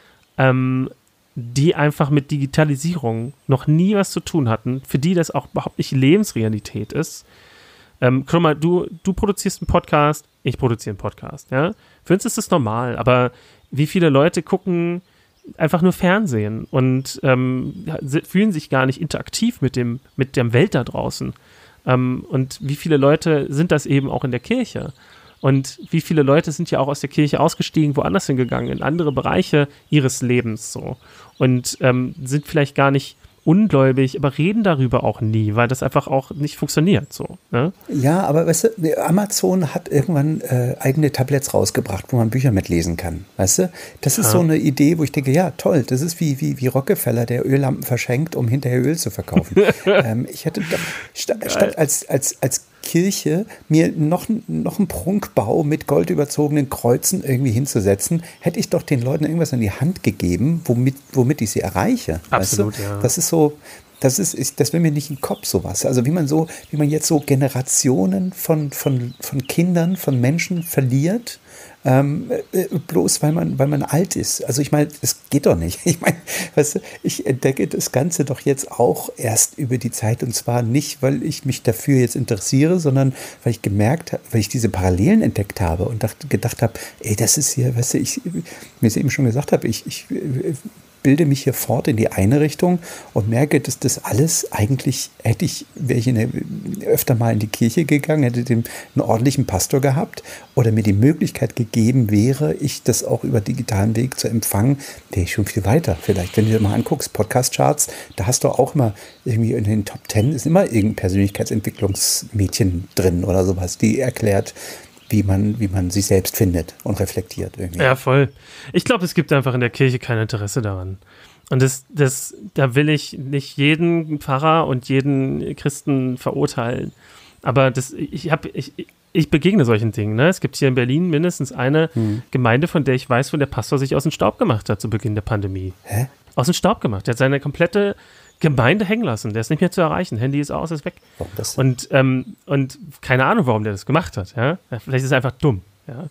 die einfach mit Digitalisierung noch nie was zu tun hatten, für die das auch überhaupt nicht Lebensrealität ist. Guck mal, du produzierst einen Podcast, ich produziere einen Podcast, ja. Für uns ist das normal, aber wie viele Leute gucken einfach nur Fernsehen und fühlen sich gar nicht interaktiv mit der Welt da draußen. Und wie viele Leute sind das eben auch in der Kirche? Und wie viele Leute sind ja auch aus der Kirche ausgestiegen, woanders hingegangen, in andere Bereiche ihres Lebens so. Und sind vielleicht gar nicht ungläubig, aber reden darüber auch nie, weil das einfach auch nicht funktioniert so. Ne? Ja, aber weißt du, Amazon hat irgendwann eigene Tablets rausgebracht, wo man Bücher mitlesen kann. Weißt du? Das ist so eine Idee, wo ich denke, ja, toll, das ist wie Rockefeller, der Öllampen verschenkt, um hinterher Öl zu verkaufen. Ich hätte doch statt als Kirche mir noch einen Prunkbau mit goldüberzogenen Kreuzen irgendwie hinzusetzen, hätte ich doch den Leuten irgendwas in die Hand gegeben, womit ich sie erreiche. Absolut, weißt du? Ja. Das ist so, das will mir nicht in den Kopf sowas. Also wie man jetzt so Generationen von Kindern, von Menschen verliert, bloß weil man alt ist. Also ich meine, das geht doch nicht. Ich meine, weißt du, ich entdecke das Ganze doch jetzt auch erst über die Zeit und zwar nicht, weil ich mich dafür jetzt interessiere, sondern weil ich diese Parallelen entdeckt habe und gedacht habe, ey, das ist hier, weißt du, mir es eben schon gesagt habe, ich bilde mich hier fort in die eine Richtung und merke, dass das alles eigentlich, wäre ich öfter mal in die Kirche gegangen, hätte einen ordentlichen Pastor gehabt oder mir die Möglichkeit gegeben wäre, ich das auch über digitalen Weg zu empfangen, wäre ich schon viel weiter. Vielleicht, wenn du dir mal anguckst, Podcast-Charts, da hast du auch immer irgendwie in den Top 10 ist immer irgendein Persönlichkeitsentwicklungsmädchen drin oder sowas, die erklärt, wie man sich selbst findet und reflektiert irgendwie. Ja, voll. Ich glaube, es gibt einfach in der Kirche kein Interesse daran. Und da will ich nicht jeden Pfarrer und jeden Christen verurteilen. Aber ich begegne solchen Dingen. Ne? Es gibt hier in Berlin mindestens eine Gemeinde, von der ich weiß, wo der Pastor sich aus dem Staub gemacht hat zu Beginn der Pandemie. Hä? Aus dem Staub gemacht. Der hat seine komplette Gemeinde hängen lassen. Der ist nicht mehr zu erreichen. Handy ist aus, ist weg. Warum das? Und keine Ahnung, warum der das gemacht hat. Ja? Vielleicht ist er einfach dumm. Ja?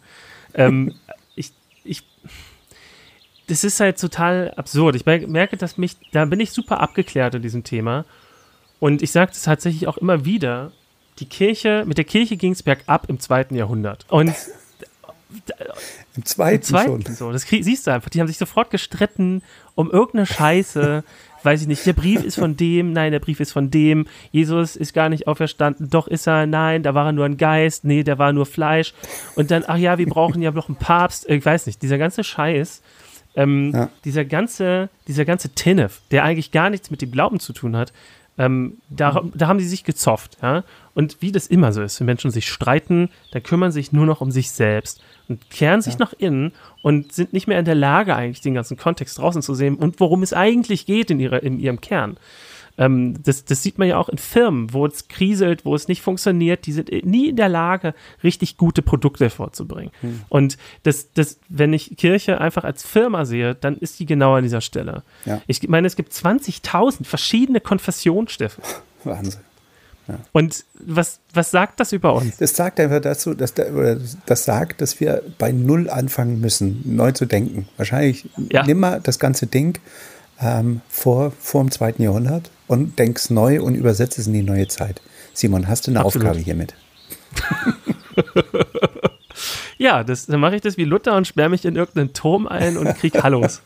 Das ist halt total absurd. Ich merke, da bin ich super abgeklärt in diesem Thema. Und ich sage das tatsächlich auch immer wieder. Mit der Kirche ging es bergab im 2. Jahrhundert. Und Im zweiten schon. So. Das siehst du einfach. Die haben sich sofort gestritten um irgendeine Scheiße. Weiß ich nicht, der Brief ist von dem, nein, der Brief ist von dem, Jesus ist gar nicht auferstanden, doch ist er, nein, da war er nur ein Geist, nee, der war nur Fleisch. Und dann, ach ja, wir brauchen ja noch einen Papst, ich weiß nicht, dieser ganze Scheiß, dieser ganze Tinnef, der eigentlich gar nichts mit dem Glauben zu tun hat, da haben sie sich gezofft, ja. Und wie das immer so ist, wenn Menschen sich streiten, dann kümmern sich nur noch um sich selbst und kehren sich nach innen und sind nicht mehr in der Lage, eigentlich den ganzen Kontext draußen zu sehen und worum es eigentlich geht in ihrem Kern. Das sieht man ja auch in Firmen, wo es kriselt, wo es nicht funktioniert, die sind nie in der Lage, richtig gute Produkte hervorzubringen. Und wenn ich Kirche einfach als Firma sehe, dann ist die genau an dieser Stelle. Ja. Ich meine, es gibt 20.000 verschiedene Konfessionen, Steffen. Wahnsinn. Ja. Und was sagt das über uns? Das sagt einfach dazu, das sagt, dass wir bei Null anfangen müssen, neu zu denken. Wahrscheinlich nimm mal das ganze Ding vor dem 2. Jahrhundert und denk's neu und übersetzt es in die neue Zeit. Simon, hast du eine Aufgabe hiermit? Ja, dann mache ich das wie Luther und sperre mich in irgendeinen Turm ein und krieg Hallos.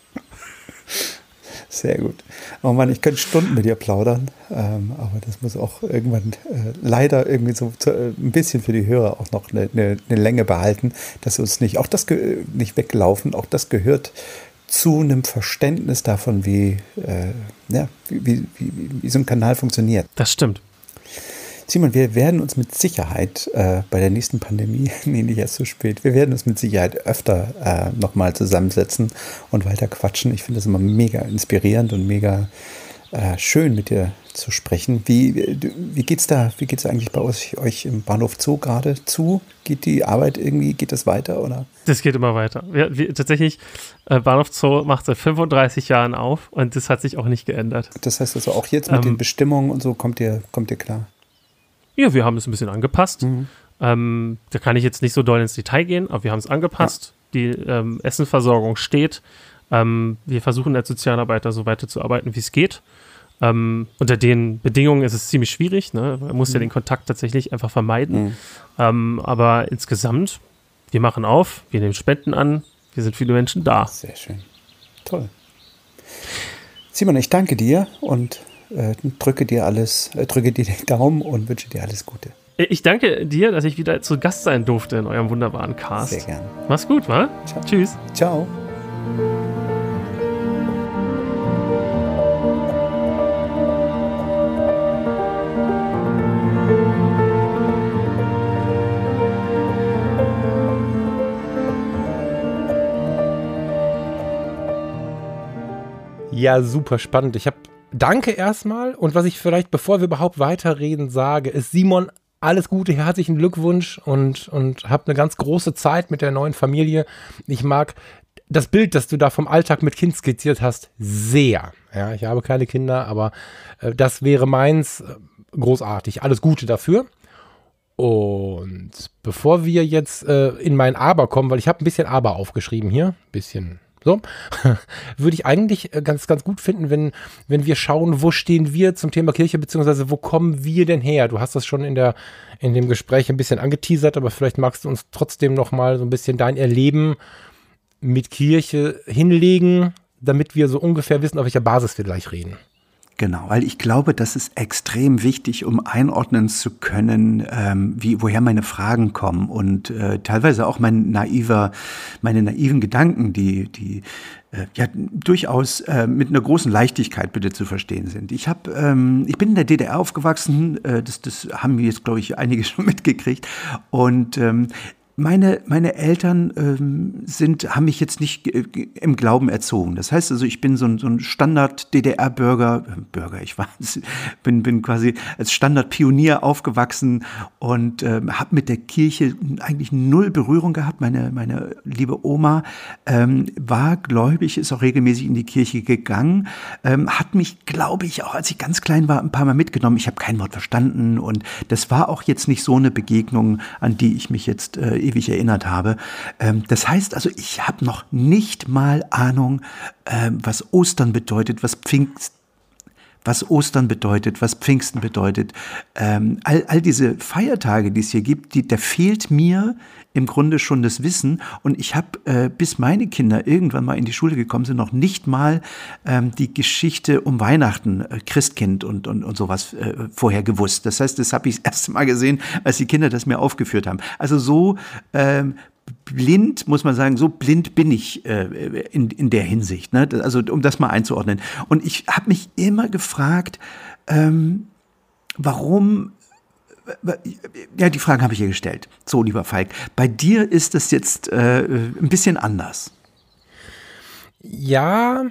Sehr gut. Oh Mann, ich könnte Stunden mit dir plaudern, aber das muss auch irgendwann leider irgendwie so ein bisschen für die Hörer auch noch eine Länge behalten, dass uns nicht nicht weglaufen. Auch das gehört zu einem Verständnis davon, wie so ein Kanal funktioniert. Das stimmt. Simon, wir werden uns mit Sicherheit bei der nächsten Pandemie, nicht erst so spät, wir werden uns mit Sicherheit öfter nochmal zusammensetzen und weiter quatschen. Ich finde das immer mega inspirierend und mega schön, mit dir zu sprechen. Wie geht's eigentlich bei euch im Bahnhof Zoo gerade zu? Geht die Arbeit irgendwie, geht das weiter, oder? Das geht immer weiter. Tatsächlich, Bahnhof Zoo macht seit 35 Jahren auf und das hat sich auch nicht geändert. Das heißt also auch jetzt mit den Bestimmungen und so kommt ihr klar? Ja, wir haben es ein bisschen angepasst. Da kann ich jetzt nicht so doll ins Detail gehen, aber wir haben es angepasst. Ja. Die Essenversorgung steht. Wir versuchen als Sozialarbeiter so weiterzuarbeiten, wie es geht. Unter den Bedingungen ist es ziemlich schwierig. Ne? Man muss ja den Kontakt tatsächlich einfach vermeiden. Aber insgesamt, wir machen auf, wir nehmen Spenden an, wir sind viele Menschen da. Sehr schön. Toll. Simon, ich danke dir und drücke dir den Daumen und wünsche dir alles Gute. Ich danke dir, dass ich wieder zu Gast sein durfte in eurem wunderbaren Cast. Sehr gerne. Mach's gut, wa? Ciao. Tschüss. Ciao. Ja, super spannend. Danke erstmal. Und was ich vielleicht, bevor wir überhaupt weiterreden, sage, ist Simon, alles Gute, herzlichen Glückwunsch und habt eine ganz große Zeit mit der neuen Familie. Ich mag das Bild, das du da vom Alltag mit Kind skizziert hast, sehr. Ja, ich habe keine Kinder, aber das wäre meins. Großartig. Alles Gute dafür. Und bevor wir jetzt in mein Aber kommen, weil ich habe ein bisschen Aber aufgeschrieben hier, so, würde ich eigentlich ganz, ganz gut finden, wenn wir schauen, wo stehen wir zum Thema Kirche, beziehungsweise wo kommen wir denn her? Du hast das schon in dem Gespräch ein bisschen angeteasert, aber vielleicht magst du uns trotzdem noch mal so ein bisschen dein Erleben mit Kirche hinlegen, damit wir so ungefähr wissen, auf welcher Basis wir gleich reden. Genau, weil ich glaube, das ist extrem wichtig, um einordnen zu können, woher meine Fragen kommen und teilweise auch meine naiven Gedanken, die durchaus mit einer großen Leichtigkeit bitte zu verstehen sind. Ich bin in der DDR aufgewachsen, das haben wir jetzt, glaube ich, einige schon mitgekriegt und Meine Eltern haben mich jetzt nicht im Glauben erzogen. Das heißt also, ich bin so ein Standard-DDR-Bürger, bin quasi als Standard-Pionier aufgewachsen und habe mit der Kirche eigentlich null Berührung gehabt. Meine liebe Oma war gläubig, ist auch regelmäßig in die Kirche gegangen, hat mich, glaube ich, auch als ich ganz klein war, ein paar Mal mitgenommen. Ich habe kein Wort verstanden und das war auch jetzt nicht so eine Begegnung, an die ich mich jetzt ewig erinnert habe. Das heißt also, ich habe noch nicht mal Ahnung, was Ostern bedeutet, was was Ostern bedeutet, was Pfingsten bedeutet. All diese Feiertage, die es hier gibt, da fehlt mir im Grunde schon das Wissen. Und ich habe, bis meine Kinder irgendwann mal in die Schule gekommen sind, noch nicht mal die Geschichte um Weihnachten, Christkind und sowas vorher gewusst. Das heißt, das habe ich das erste Mal gesehen, als die Kinder das mir aufgeführt haben. Also so blind, muss man sagen, so blind bin ich in der Hinsicht, ne? Also um das mal einzuordnen. Und ich habe mich immer gefragt, warum, ja, die Fragen habe ich hier gestellt. So, lieber Falk, bei dir ist das jetzt ein bisschen anders. Ja,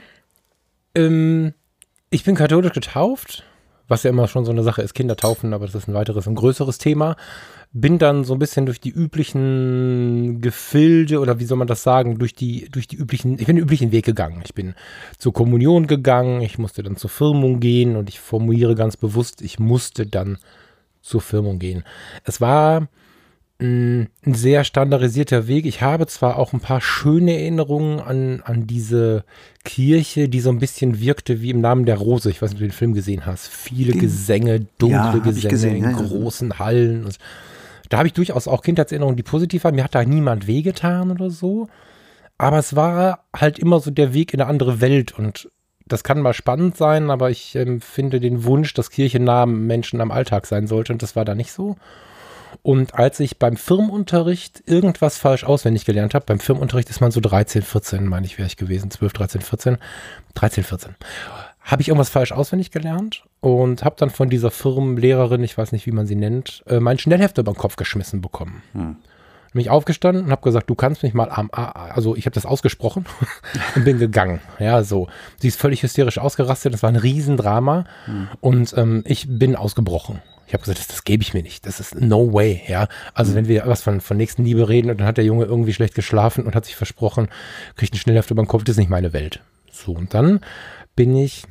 ich bin katholisch getauft, was ja immer schon so eine Sache ist, Kinder taufen, aber das ist ein weiteres und größeres Thema. Bin dann so ein bisschen durch die üblichen Gefilde oder wie soll man das sagen, ich bin den üblichen Weg gegangen. Ich bin zur Kommunion gegangen, ich musste dann zur Firmung gehen und ich formuliere ganz bewusst, ich musste dann zur Firmung gehen. Es war ein sehr standardisierter Weg. Ich habe zwar auch ein paar schöne Erinnerungen an diese Kirche, die so ein bisschen wirkte wie im Namen der Rose. Ich weiß nicht, ob du den Film gesehen hast. Viele Gesänge, dunkle Gesänge in großen Hallen. Und da habe ich durchaus auch Kindheitserinnerungen, die positiv waren. Mir hat da niemand wehgetan oder so. Aber es war halt immer so der Weg in eine andere Welt. Und das kann mal spannend sein, aber ich finde den Wunsch, dass Kirche nah am Menschen am Alltag sein sollte. Und das war da nicht so. Und als ich beim Firmenunterricht irgendwas falsch auswendig gelernt habe, beim Firmenunterricht ist man so 13, 14, meine ich, wäre ich gewesen, 12, 13, 14, habe ich irgendwas falsch auswendig gelernt und habe dann von dieser Firmenlehrerin, ich weiß nicht, wie man sie nennt, meinen Schnellhefter über den Kopf geschmissen bekommen. Bin ich aufgestanden und habe gesagt, du kannst mich mal also ich habe das ausgesprochen und bin gegangen. Ja, so. Sie ist völlig hysterisch ausgerastet, das war ein Riesendrama und ich bin ausgebrochen. Ich habe gesagt, das gebe ich mir nicht. Das ist no way, ja. Also wenn wir was von Nächstenliebe reden und dann hat der Junge irgendwie schlecht geschlafen und hat sich versprochen, kriegt einen Schnellhefter über den Kopf, das ist nicht meine Welt. So, und dann bin ich,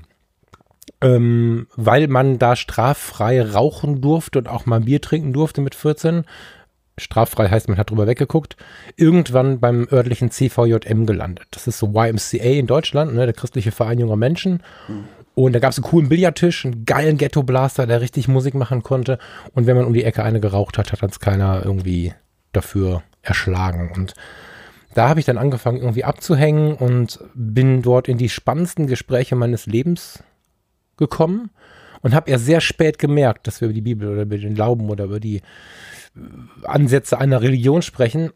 weil man da straffrei rauchen durfte und auch mal Bier trinken durfte mit 14, straffrei heißt, man hat drüber weggeguckt, irgendwann beim örtlichen CVJM gelandet. Das ist so YMCA in Deutschland, ne, der christliche Verein junger Menschen. Und da gab es einen coolen Billardtisch, einen geilen Ghetto-Blaster, der richtig Musik machen konnte. Und wenn man um die Ecke eine geraucht hat, hat uns keiner irgendwie dafür erschlagen. Und da habe ich dann angefangen, irgendwie abzuhängen und bin dort in die spannendsten Gespräche meines Lebens gekommen und habe erst sehr spät gemerkt, dass wir über die Bibel oder über den Glauben oder über die Ansätze einer Religion sprechen.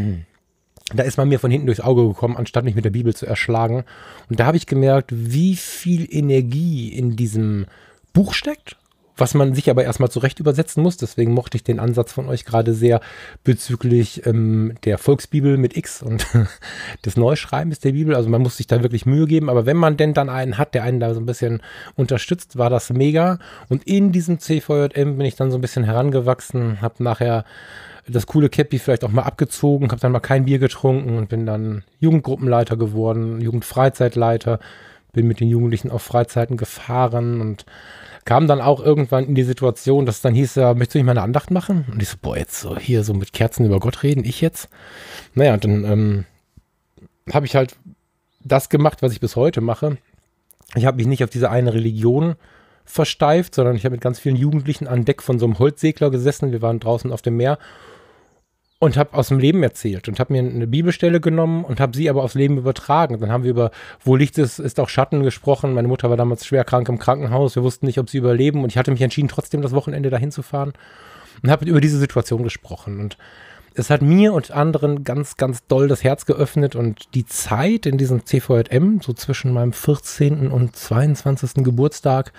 Da ist man mir von hinten durchs Auge gekommen, anstatt mich mit der Bibel zu erschlagen. Und da habe ich gemerkt, wie viel Energie in diesem Buch steckt, was man sich aber erstmal zurecht übersetzen muss. Deswegen mochte ich den Ansatz von euch gerade sehr bezüglich der Volksbibel mit X und des Neuschreibens der Bibel. Also man muss sich da wirklich Mühe geben. Aber wenn man denn dann einen hat, der einen da so ein bisschen unterstützt, war das mega. Und in diesem CVJM bin ich dann so ein bisschen herangewachsen, habe nachher das coole Käppi vielleicht auch mal abgezogen, habe dann mal kein Bier getrunken und bin dann Jugendgruppenleiter geworden, Jugendfreizeitleiter, bin mit den Jugendlichen auf Freizeiten gefahren und kam dann auch irgendwann in die Situation, dass es dann hieß, ja, möchtest du nicht mal eine Andacht machen? Und ich so, boah, jetzt so hier so mit Kerzen über Gott reden, ich jetzt? Naja, und dann habe ich halt das gemacht, was ich bis heute mache. Ich habe mich nicht auf diese eine Religion versteift, sondern ich habe mit ganz vielen Jugendlichen an Deck von so einem Holzsegler gesessen. Wir waren draußen auf dem Meer und habe aus dem Leben erzählt und habe mir eine Bibelstelle genommen und habe sie aber aufs Leben übertragen. Dann haben wir über wo Licht ist auch Schatten gesprochen. Meine Mutter war damals schwer krank im Krankenhaus. Wir wussten nicht, ob sie überleben und ich hatte mich entschieden, trotzdem das Wochenende dahin zu fahren und habe über diese Situation gesprochen. Und es hat mir und anderen ganz, ganz doll das Herz geöffnet und die Zeit in diesem CVJM, so zwischen meinem 14. und 22. Geburtstag,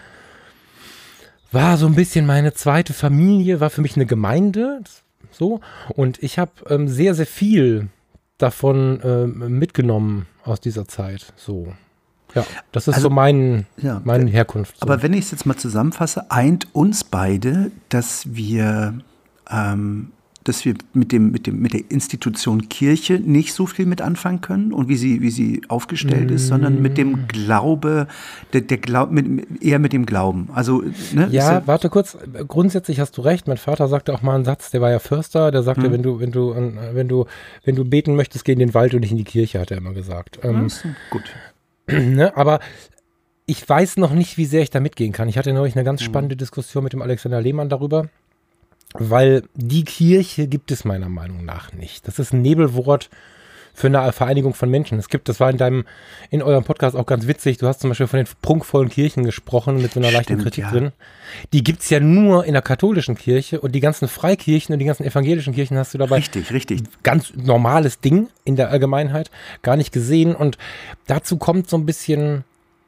war so ein bisschen meine zweite Familie, war für mich eine Gemeinde, so. Und ich habe sehr, sehr viel davon mitgenommen aus dieser Zeit, so. Ja, das ist also, so meine Herkunft. So. Aber wenn ich es jetzt mal zusammenfasse, eint uns beide, dass wir mit der Institution Kirche nicht so viel mit anfangen können und wie sie aufgestellt ist, sondern mit dem Glaube, eher mit dem Glauben. Also, ne, ja, warte kurz. Grundsätzlich hast du recht. Mein Vater sagte auch mal einen Satz, der war ja Förster, der sagte, wenn du beten möchtest, geh in den Wald und nicht in die Kirche, hat er immer gesagt. Gut. Ne, aber ich weiß noch nicht, wie sehr ich da mitgehen kann. Ich hatte neulich eine ganz spannende Diskussion mit dem Alexander Lehmann darüber, weil die Kirche gibt es meiner Meinung nach nicht. Das ist ein Nebelwort für eine Vereinigung von Menschen. Das war in eurem Podcast auch ganz witzig. Du hast zum Beispiel von den prunkvollen Kirchen gesprochen mit so einer leichten Kritik drin. Die gibt's ja nur in der katholischen Kirche und die ganzen Freikirchen und die ganzen evangelischen Kirchen hast du dabei. Richtig. Ganz normales Ding in der Allgemeinheit, gar nicht gesehen. Und dazu kommt so ein bisschen,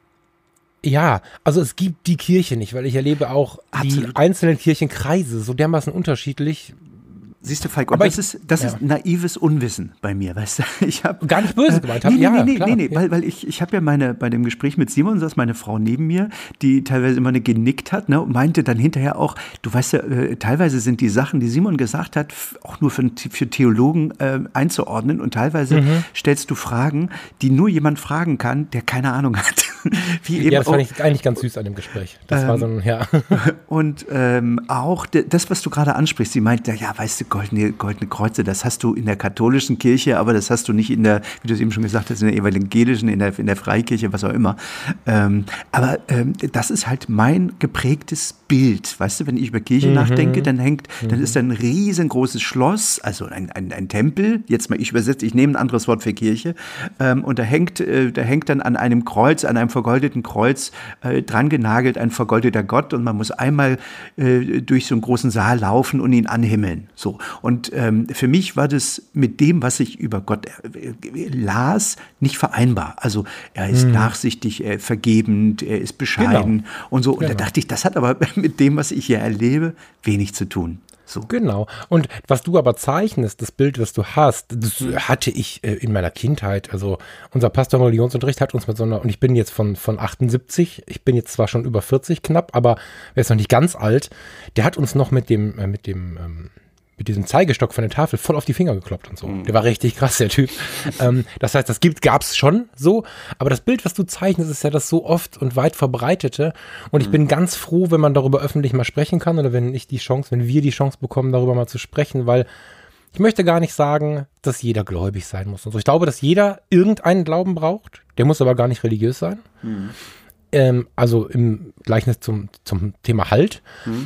ja, also es gibt die Kirche nicht, weil ich erlebe auch die einzelnen Kirchenkreise so dermaßen unterschiedlich. Siehst du, Falk, und das ist naives Unwissen bei mir, weißt du? Ich habe gar nicht böse gemeint. Nee, weil ich habe ja bei dem Gespräch mit Simon saß meine Frau neben mir, die teilweise immer genickt hat, ne, und meinte dann hinterher auch, du weißt ja, teilweise sind die Sachen, die Simon gesagt hat, auch nur für Theologen einzuordnen und teilweise stellst du Fragen, die nur jemand fragen kann, der keine Ahnung hat. Wie eben das fand ich eigentlich ganz süß an dem Gespräch. Das war so ein, Und auch das, was du gerade ansprichst, sie meinte, ja, weißt du, goldene Kreuze, das hast du in der katholischen Kirche, aber das hast du nicht in der, wie du es eben schon gesagt hast, in der evangelischen, in der Freikirche, was auch immer. Aber das ist halt mein geprägtes Bild. Weißt du, wenn ich über Kirche nachdenke, dann ist da ein riesengroßes Schloss, also ein Tempel, jetzt mal ich übersetze, ich nehme ein anderes Wort für Kirche, und da hängt dann an einem Kreuz, an einem vergoldeten Kreuz, dran genagelt ein vergoldeter Gott und man muss einmal durch so einen großen Saal laufen und ihn anhimmeln. So. Und für mich war das mit dem, was ich über Gott las, nicht vereinbar. Also er ist nachsichtig, er ist vergebend, er ist bescheiden und so. Und da dachte ich, das hat aber mit dem, was ich hier erlebe, wenig zu tun. So. Genau. Und was du aber zeichnest, das Bild, was du hast, das hatte ich in meiner Kindheit. Also unser Pastor im Religionsunterricht hat uns mit so einer, und ich bin jetzt von 78, ich bin jetzt zwar schon über 40 knapp, aber er ist noch nicht ganz alt, der hat uns noch mit diesem Zeigestock von der Tafel voll auf die Finger gekloppt und so. Der war richtig krass, der Typ. Das heißt, gab's schon so, aber das Bild, was du zeichnest, ist ja das so oft und weit verbreitete und ich bin ganz froh, wenn man darüber öffentlich mal sprechen kann oder wenn wir die Chance bekommen, darüber mal zu sprechen, weil ich möchte gar nicht sagen, dass jeder gläubig sein muss und so. Ich glaube, dass jeder irgendeinen Glauben braucht, der muss aber gar nicht religiös sein. Also im Gleichnis zum Thema Halt.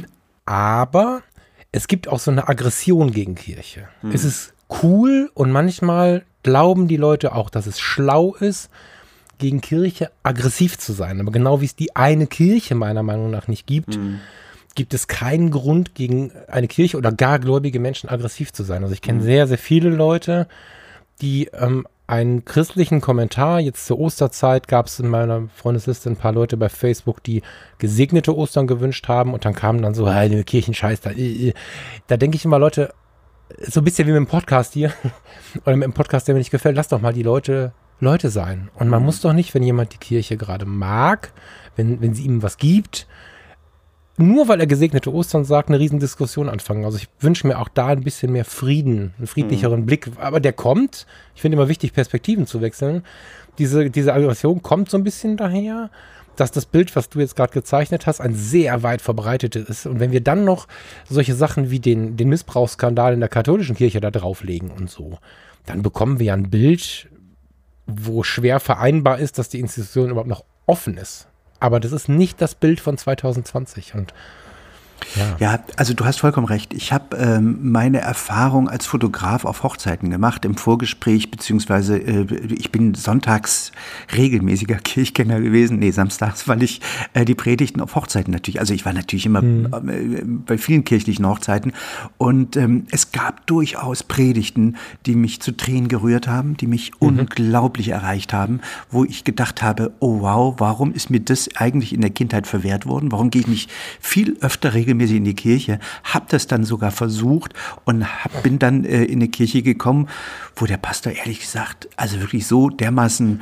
Aber es gibt auch so eine Aggression gegen Kirche. Es ist cool und manchmal glauben die Leute auch, dass es schlau ist, gegen Kirche aggressiv zu sein. Aber genau wie es die eine Kirche meiner Meinung nach nicht gibt, gibt es keinen Grund, gegen eine Kirche oder gar gläubige Menschen aggressiv zu sein. Also ich kenne sehr, sehr viele Leute, die einen christlichen Kommentar, jetzt zur Osterzeit gab es in meiner Freundesliste ein paar Leute bei Facebook, die gesegnete Ostern gewünscht haben und dann kamen dann so, Kirchenscheiß, da denke ich immer, Leute, so ein bisschen wie mit dem Podcast hier oder mit dem Podcast, der mir nicht gefällt, lass doch mal die Leute sein. Und man muss doch nicht, wenn jemand die Kirche gerade mag, wenn sie ihm was gibt, nur weil er gesegnete Ostern sagt, eine Riesendiskussion anfangen. Also ich wünsche mir auch da ein bisschen mehr Frieden, einen friedlicheren Blick. Aber der kommt. Ich finde immer wichtig, Perspektiven zu wechseln. Diese Aggression kommt so ein bisschen daher, dass das Bild, was du jetzt gerade gezeichnet hast, ein sehr weit verbreitetes ist. Und wenn wir dann noch solche Sachen wie den Missbrauchsskandal in der katholischen Kirche da drauflegen und so, dann bekommen wir ja ein Bild, wo schwer vereinbar ist, dass die Institution überhaupt noch offen ist. Aber das ist nicht das Bild von 2020. Und ja, also du hast vollkommen recht. Ich habe meine Erfahrung als Fotograf auf Hochzeiten gemacht, im Vorgespräch, beziehungsweise ich bin sonntags regelmäßiger Kirchgänger gewesen, samstags, weil ich die Predigten auf Hochzeiten natürlich, also ich war natürlich immer bei vielen kirchlichen Hochzeiten und es gab durchaus Predigten, die mich zu Tränen gerührt haben, die mich unglaublich erreicht haben, wo ich gedacht habe, oh wow, warum ist mir das eigentlich in der Kindheit verwehrt worden? Warum gehe ich nicht viel öfter regelmäßig in die Kirche, habe das dann sogar versucht und bin dann in eine Kirche gekommen, wo der Pastor ehrlich gesagt, also wirklich so dermaßen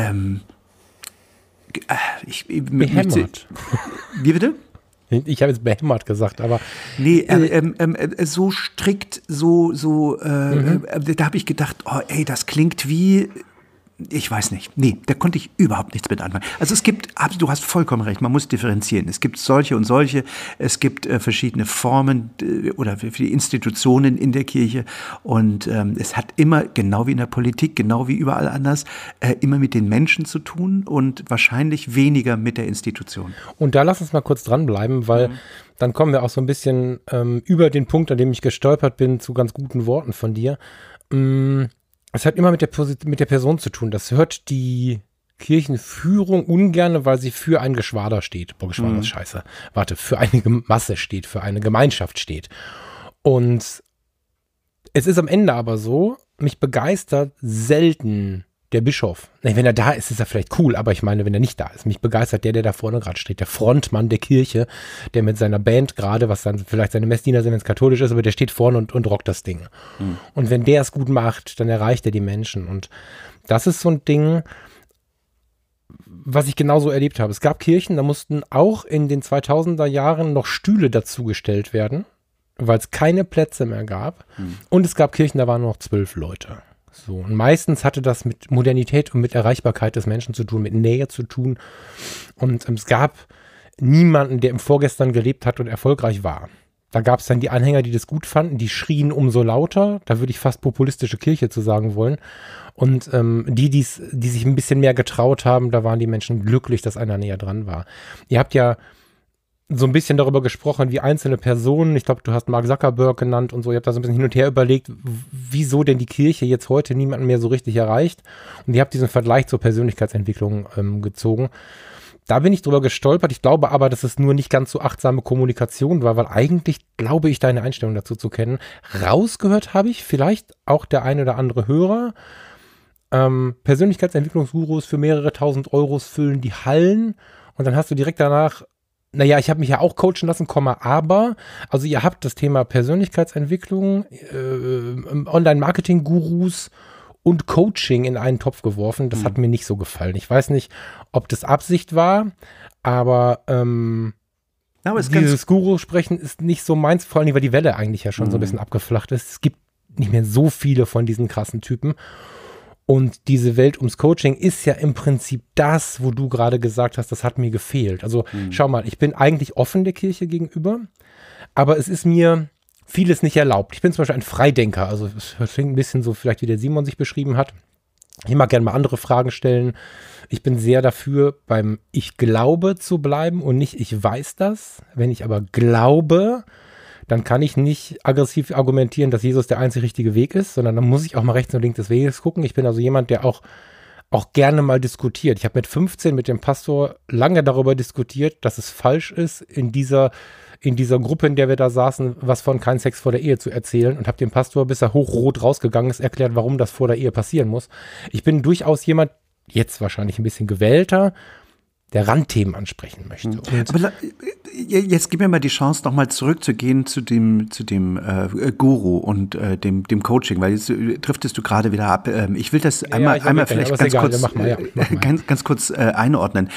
behämmert. Wie bitte? Ich habe jetzt behämmert gesagt, aber nee, so strikt, da habe ich gedacht, oh ey, das klingt wie ich weiß nicht. Nee, da konnte ich überhaupt nichts mit anfangen. Also du hast vollkommen recht, man muss differenzieren. Es gibt solche und solche, es gibt verschiedene Formen oder für die Institutionen in der Kirche und es hat immer, genau wie in der Politik, genau wie überall anders, immer mit den Menschen zu tun und wahrscheinlich weniger mit der Institution. Und da lass uns mal kurz dranbleiben, weil dann kommen wir auch so ein bisschen über den Punkt, an dem ich gestolpert bin, zu ganz guten Worten von dir. Es hat immer mit der Person zu tun. Das hört die Kirchenführung ungerne, weil sie für ein Geschwader steht. Boah, Geschwader ist scheiße. Warte, für eine Masse steht, für eine Gemeinschaft steht. Und es ist am Ende aber so, mich begeistert selten der Bischof. Wenn er da ist, ist er vielleicht cool, aber ich meine, wenn er nicht da ist. Mich begeistert der da vorne gerade steht, der Frontmann der Kirche, der mit seiner Band gerade, was dann vielleicht seine Messdiener sind, wenn es katholisch ist, aber der steht vorne und rockt das Ding. Und wenn der es gut macht, dann erreicht er die Menschen. Und das ist so ein Ding, was ich genauso erlebt habe. Es gab Kirchen, da mussten auch in den 2000er Jahren noch Stühle dazugestellt werden, weil es keine Plätze mehr gab. Und es gab Kirchen, da waren nur noch 12 Leute. So, und meistens hatte das mit Modernität und mit Erreichbarkeit des Menschen zu tun, mit Nähe zu tun. Und es gab niemanden, der im Vorgestern gelebt hat und erfolgreich war. Da gab es dann die Anhänger, die das gut fanden, die schrien umso lauter. Da würde ich fast populistische Kirche zu sagen wollen. Und die sich ein bisschen mehr getraut haben, da waren die Menschen glücklich, dass einer näher dran war. Ihr habt ja so ein bisschen darüber gesprochen, wie einzelne Personen, ich glaube, du hast Mark Zuckerberg genannt und so, ihr habt da so ein bisschen hin und her überlegt, wieso denn die Kirche jetzt heute niemanden mehr so richtig erreicht. Und ihr habt diesen Vergleich zur Persönlichkeitsentwicklung gezogen. Da bin ich drüber gestolpert. Ich glaube aber, dass es nur nicht ganz so achtsame Kommunikation war, weil eigentlich glaube ich, deine Einstellung dazu zu kennen. Rausgehört habe ich, vielleicht auch der ein oder andere Hörer, Persönlichkeitsentwicklungsgurus für mehrere tausend Euros füllen die Hallen und dann hast du direkt danach, naja, ich habe mich ja auch coachen lassen, aber, also ihr habt das Thema Persönlichkeitsentwicklung, Online-Marketing-Gurus und Coaching in einen Topf geworfen. Das hat mir nicht so gefallen. Ich weiß nicht, ob das Absicht war, aber dieses Guru-Sprechen ist nicht so meins, vor allem, weil die Welle eigentlich ja schon so ein bisschen abgeflacht ist. Es gibt nicht mehr so viele von diesen krassen Typen. Und diese Welt ums Coaching ist ja im Prinzip das, wo du gerade gesagt hast, das hat mir gefehlt. Also schau mal, ich bin eigentlich offen der Kirche gegenüber, aber es ist mir vieles nicht erlaubt. Ich bin zum Beispiel ein Freidenker, also es klingt ein bisschen so vielleicht, wie der Simon sich beschrieben hat. Ich mag gerne mal andere Fragen stellen. Ich bin sehr dafür, beim Ich glaube zu bleiben und nicht ich weiß das. Wenn ich aber glaube, dann kann ich nicht aggressiv argumentieren, dass Jesus der einzig richtige Weg ist, sondern dann muss ich auch mal rechts und links des Weges gucken. Ich bin also jemand, der auch gerne mal diskutiert. Ich habe mit 15 mit dem Pastor lange darüber diskutiert, dass es falsch ist, in dieser Gruppe, in der wir da saßen, was von kein Sex vor der Ehe zu erzählen und habe dem Pastor, bis er hochrot rausgegangen ist, erklärt, warum das vor der Ehe passieren muss. Ich bin durchaus jemand, jetzt wahrscheinlich ein bisschen gewählter, der Randthemen ansprechen möchte. Aber jetzt gib mir mal die Chance, nochmal zurückzugehen zu dem Guru und dem Coaching, weil jetzt driftest du gerade wieder ab. Ich will das einmal vielleicht ganz kurz einordnen.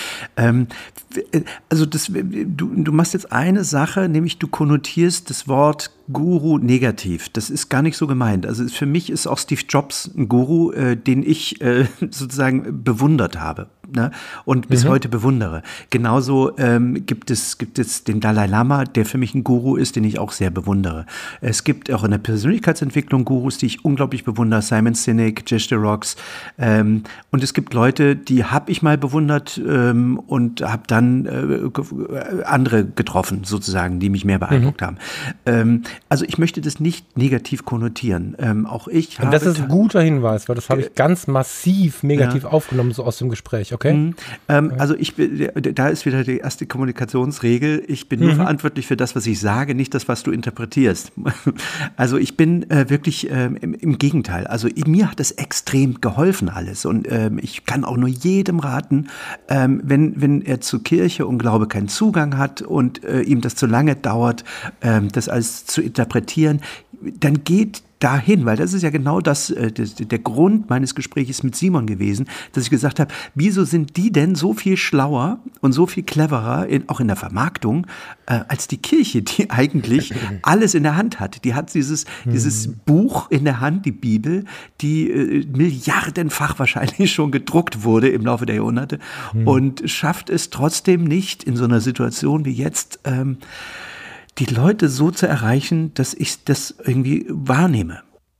Also du machst jetzt eine Sache, nämlich du konnotierst das Wort Guru negativ. Das ist gar nicht so gemeint. Also für mich ist auch Steve Jobs ein Guru, den ich sozusagen bewundert habe, ne? Und bis heute bewundere. Genauso gibt es den Dalai Lama, der für mich ein Guru ist, den ich auch sehr bewundere. Es gibt auch in der Persönlichkeitsentwicklung Gurus, die ich unglaublich bewundere. Simon Sinek, Jess the Rocks. Und es gibt Leute, die habe ich mal bewundert und habe dann andere getroffen, sozusagen, die mich mehr beeindruckt haben. Also ich möchte das nicht negativ konnotieren. Auch ich habe... Und das ist ein guter Hinweis, weil das habe ich ganz massiv negativ aufgenommen, so aus dem Gespräch, okay? Also da ist wieder die erste Kommunikationsregel. Ich bin nur verantwortlich für das, was ich sage, nicht das, was du interpretierst. Also ich bin wirklich im Gegenteil. Also mir hat es extrem geholfen alles. Und ich kann auch nur jedem raten, wenn er zur Kirche und Glaube keinen Zugang hat und ihm das zu lange dauert, das alles zu interpretieren. dann geht dahin, weil das ist ja genau der Grund meines Gesprächs mit Simon gewesen, dass ich gesagt habe, wieso sind die denn so viel schlauer und so viel cleverer, auch in der Vermarktung, als die Kirche, die eigentlich alles in der Hand hat. Die hat dieses Buch in der Hand, die Bibel, die milliardenfach wahrscheinlich schon gedruckt wurde im Laufe der Jahrhunderte und schafft es trotzdem nicht in so einer Situation wie jetzt, die Leute so zu erreichen, dass ich das irgendwie wahrnehme.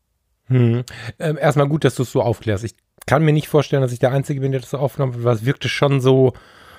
Erstmal gut, dass du es so aufklärst. Ich kann mir nicht vorstellen, dass ich der Einzige bin, der das so aufgenommen hat, weil es wirkte schon so,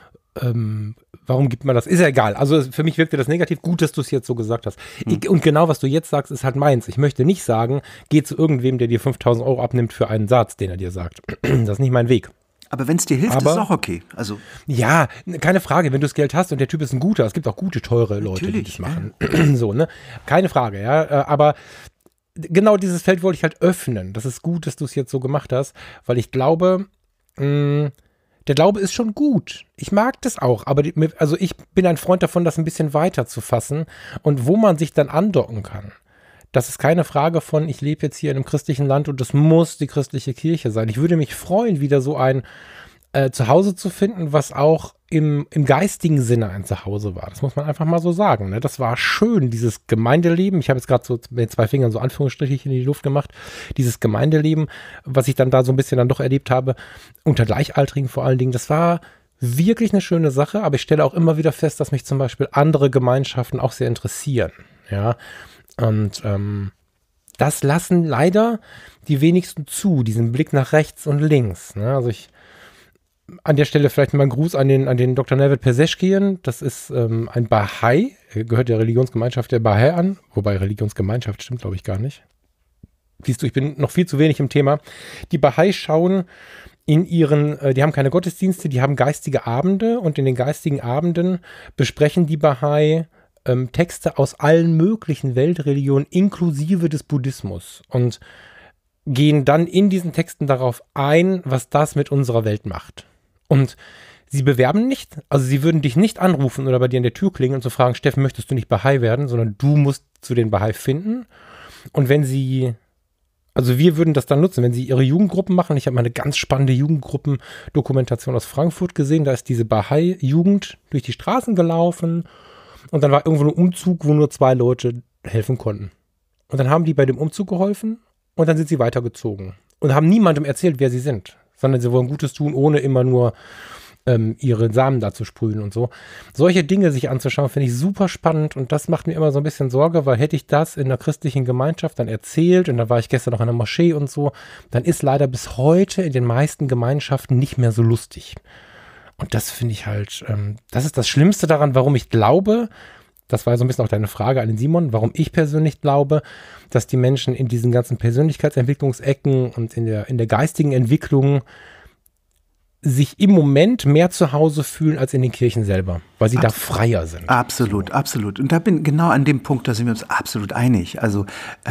warum gibt man das? Ist ja egal. Also für mich wirkte das negativ. Gut, dass du es jetzt so gesagt hast. Und genau, was du jetzt sagst, ist halt meins. Ich möchte nicht sagen, geh zu irgendwem, der dir 5.000 Euro abnimmt für einen Satz, den er dir sagt. Das ist nicht mein Weg. Aber wenn es dir hilft, ist es auch okay. Also ja, keine Frage, wenn du das Geld hast und der Typ ist ein guter, es gibt auch gute, teure Leute, die das machen. Ja. So, ne? Keine Frage, ja. Aber genau dieses Feld wollte ich halt öffnen. Das ist gut, dass du es jetzt so gemacht hast, weil ich glaube, der Glaube ist schon gut. Ich mag das auch, aber also ich bin ein Freund davon, das ein bisschen weiter zu fassen und wo man sich dann andocken kann. Das ist keine Frage von, ich lebe jetzt hier in einem christlichen Land und das muss die christliche Kirche sein. Ich würde mich freuen, wieder so ein Zuhause zu finden, was auch im geistigen Sinne ein Zuhause war. Das muss man einfach mal so sagen. Ne? Das war schön, dieses Gemeindeleben. Ich habe jetzt gerade so mit 2 Fingern so Anführungsstriche in die Luft gemacht. Dieses Gemeindeleben, was ich dann da so ein bisschen dann doch erlebt habe, unter Gleichaltrigen vor allen Dingen, das war wirklich eine schöne Sache. Aber ich stelle auch immer wieder fest, dass mich zum Beispiel andere Gemeinschaften auch sehr interessieren. Ja, und das lassen leider die wenigsten zu, diesen Blick nach rechts und links. Ne? Also an der Stelle vielleicht mal einen Gruß an den Dr. Neved Peseschkian. Das ist ein Bahai, er gehört der Religionsgemeinschaft der Bahai an, wobei Religionsgemeinschaft stimmt, glaube ich, gar nicht. Siehst du, ich bin noch viel zu wenig im Thema. Die Bahai schauen die haben keine Gottesdienste, die haben geistige Abende und in den geistigen Abenden besprechen die Bahai Texte aus allen möglichen Weltreligionen inklusive des Buddhismus und gehen dann in diesen Texten darauf ein, was das mit unserer Welt macht. Und sie bewerben nicht, also sie würden dich nicht anrufen oder bei dir an der Tür klingeln und so fragen, Steffen, möchtest du nicht Bahai werden, sondern du musst zu den Bahai finden. Und also wir würden das dann nutzen, wenn sie ihre Jugendgruppen machen. Ich habe mal eine ganz spannende Jugendgruppen-Dokumentation aus Frankfurt gesehen. Da ist diese Bahai-Jugend durch die Straßen gelaufen. Und dann war irgendwo ein Umzug, wo nur 2 Leute helfen konnten. Und dann haben die bei dem Umzug geholfen und dann sind sie weitergezogen. Und haben niemandem erzählt, wer sie sind. Sondern sie wollen Gutes tun, ohne immer nur ihre Samen da zu sprühen und so. Solche Dinge sich anzuschauen, finde ich super spannend. Und das macht mir immer so ein bisschen Sorge, weil hätte ich das in einer christlichen Gemeinschaft dann erzählt, und da war ich gestern noch in der Moschee und so, dann ist leider bis heute in den meisten Gemeinschaften nicht mehr so lustig. Und das finde ich halt, das ist das Schlimmste daran, warum ich glaube, das war so ein bisschen auch deine Frage an den Simon, warum ich persönlich glaube, dass die Menschen in diesen ganzen Persönlichkeitsentwicklungsecken und in der geistigen Entwicklung sich im Moment mehr zu Hause fühlen als in den Kirchen selber, weil sie da freier sind. Absolut, absolut. Und da bin genau an dem Punkt, da sind wir uns absolut einig. Also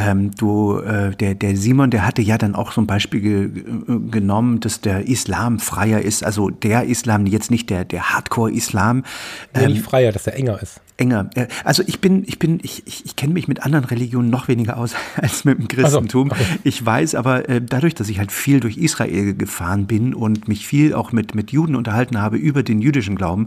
der Simon, der hatte ja dann auch so ein Beispiel genommen, dass der Islam freier ist. Also der Islam, jetzt nicht der Hardcore-Islam. Nicht freier, dass er enger ist. Enger. Also ich kenne mich mit anderen Religionen noch weniger aus als mit dem Christentum. Also, okay. Ich weiß aber, dadurch, dass ich halt viel durch Israel gefahren bin und mich viel auch mit Juden unterhalten habe über den jüdischen Glauben,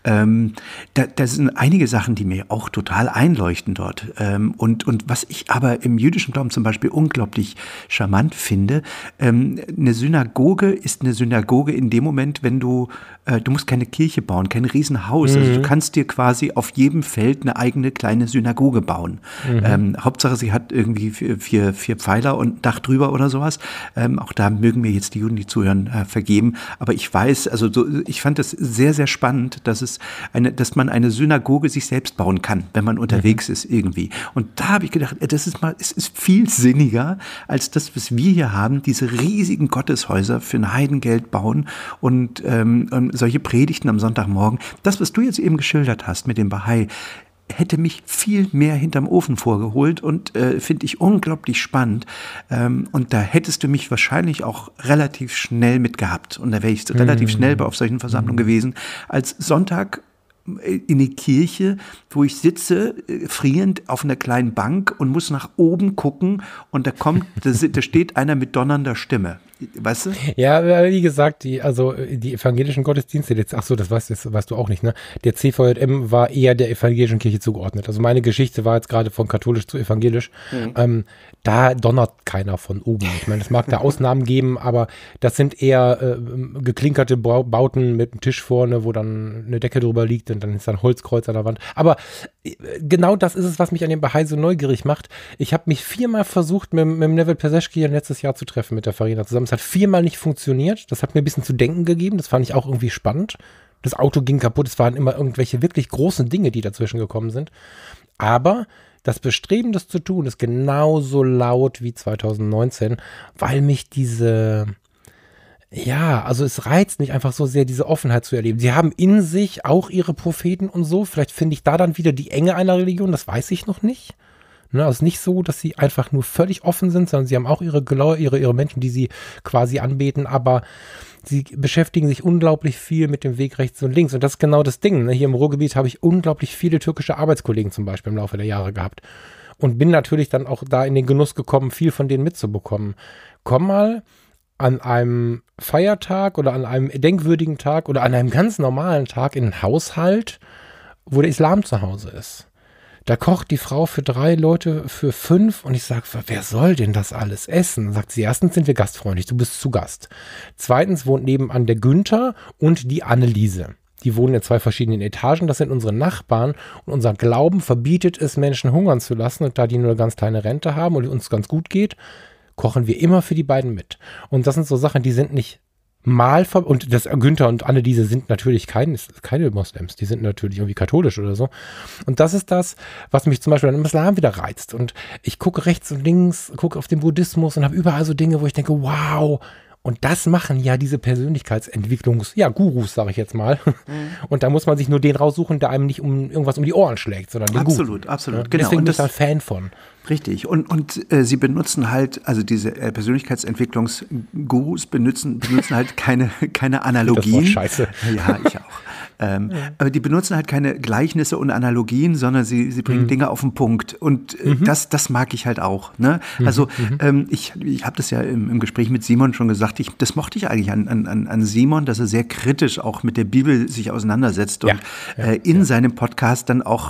da sind einige Sachen, die mir auch total einleuchten dort. Und was ich aber im jüdischen Glauben zum Beispiel unglaublich charmant finde, eine Synagoge ist eine Synagoge in dem Moment, wenn du musst keine Kirche bauen, kein Riesenhaus. Also du kannst dir quasi auf jedem Feld eine eigene kleine Synagoge bauen. Hauptsache, sie hat irgendwie vier Pfeiler und ein Dach drüber oder sowas. Auch da mögen mir jetzt die Juden, die zuhören, vergeben. Aber ich weiß, also ich fand das sehr, sehr spannend, dass man eine Synagoge sich selbst bauen kann, wenn man unterwegs ist irgendwie. Und da habe ich gedacht, es ist viel sinniger als das, was wir hier haben, diese riesigen Gotteshäuser für ein Heidengeld bauen und solche Predigten am Sonntagmorgen. Das, was du jetzt eben geschildert hast mit dem Bahai, hätte mich viel mehr hinterm Ofen vorgeholt und finde ich unglaublich spannend. Und da hättest du mich wahrscheinlich auch relativ schnell mitgehabt. Und da wäre ich relativ schnell auf solchen Versammlungen gewesen. Als Sonntag in die Kirche, wo ich sitze, frierend auf einer kleinen Bank und muss nach oben gucken und da steht einer mit donnernder Stimme. Weißt du? Ja, wie gesagt, die evangelischen Gottesdienste, das weißt du auch nicht, ne? Der CVJM war eher der evangelischen Kirche zugeordnet. Also meine Geschichte war jetzt gerade von katholisch zu evangelisch. Da donnert keiner von oben. Ich meine, es mag da Ausnahmen geben, aber das sind eher geklinkerte Bauten mit einem Tisch vorne, wo dann eine Decke drüber liegt und dann ist da ein Holzkreuz an der Wand. Aber genau das ist es, was mich an dem Bahai so neugierig macht. Ich habe mich 4-mal versucht, mit Neville Peseschki letztes Jahr zu treffen mit der Farina zusammen. Es hat 4-mal nicht funktioniert. Das hat mir ein bisschen zu denken gegeben. Das fand ich auch irgendwie spannend. Das Auto ging kaputt. Es waren immer irgendwelche wirklich großen Dinge, die dazwischen gekommen sind. Aber das Bestreben, das zu tun, ist genauso laut wie 2019, weil mich es reizt mich einfach so sehr, diese Offenheit zu erleben. Sie haben in sich auch ihre Propheten und so. Vielleicht finde ich da dann wieder die Enge einer Religion. Das weiß ich noch nicht. Ne, also nicht so, dass sie einfach nur völlig offen sind, sondern sie haben auch ihre Menschen, die sie quasi anbeten, aber sie beschäftigen sich unglaublich viel mit dem Weg rechts und links. Und das ist genau das Ding. Ne? Hier im Ruhrgebiet habe ich unglaublich viele türkische Arbeitskollegen zum Beispiel im Laufe der Jahre gehabt. Und bin natürlich dann auch da in den Genuss gekommen, viel von denen mitzubekommen. Komm mal an einem Feiertag oder an einem denkwürdigen Tag oder an einem ganz normalen Tag in einen Haushalt, wo der Islam zu Hause ist. Da kocht die Frau für 3 Leute, für 5 und ich sage, wer soll denn das alles essen? Dann sagt sie, erstens sind wir gastfreundlich, du bist zu Gast. Zweitens wohnt nebenan der Günther und die Anneliese. Die wohnen in 2 verschiedenen Etagen, das sind unsere Nachbarn und unser Glauben verbietet es, Menschen hungern zu lassen und da die nur eine ganz kleine Rente haben und uns ganz gut geht, kochen wir immer für die beiden mit. Und das sind so Sachen, die sind nicht und das Günther und Anneliese sind natürlich keine Moslems, die sind natürlich irgendwie katholisch oder so. Und das ist das, was mich zum Beispiel an dem Islam wieder reizt. Und ich gucke rechts und links, gucke auf den Buddhismus und habe überall so Dinge, wo ich denke, wow. Und das machen ja diese Persönlichkeitsentwicklungs-Gurus, sage ich jetzt mal. Und da muss man sich nur den raussuchen, der einem nicht irgendwas um die Ohren schlägt, sondern den Absolut, Guten. absolut. Ja, genau. Deswegen bin ich da ein Fan von. Richtig. Und sie benutzen halt, also diese Persönlichkeitsentwicklungsgurus benutzen halt keine Analogien. Das war scheiße. Ja, ich auch. Aber die benutzen halt keine Gleichnisse und Analogien, sondern sie bringen Dinge auf den Punkt. Und das mag ich halt auch. Ne? Also ich habe das ja im Gespräch mit Simon schon gesagt, das mochte ich eigentlich an Simon, dass er sehr kritisch auch mit der Bibel sich auseinandersetzt und in seinem Podcast dann auch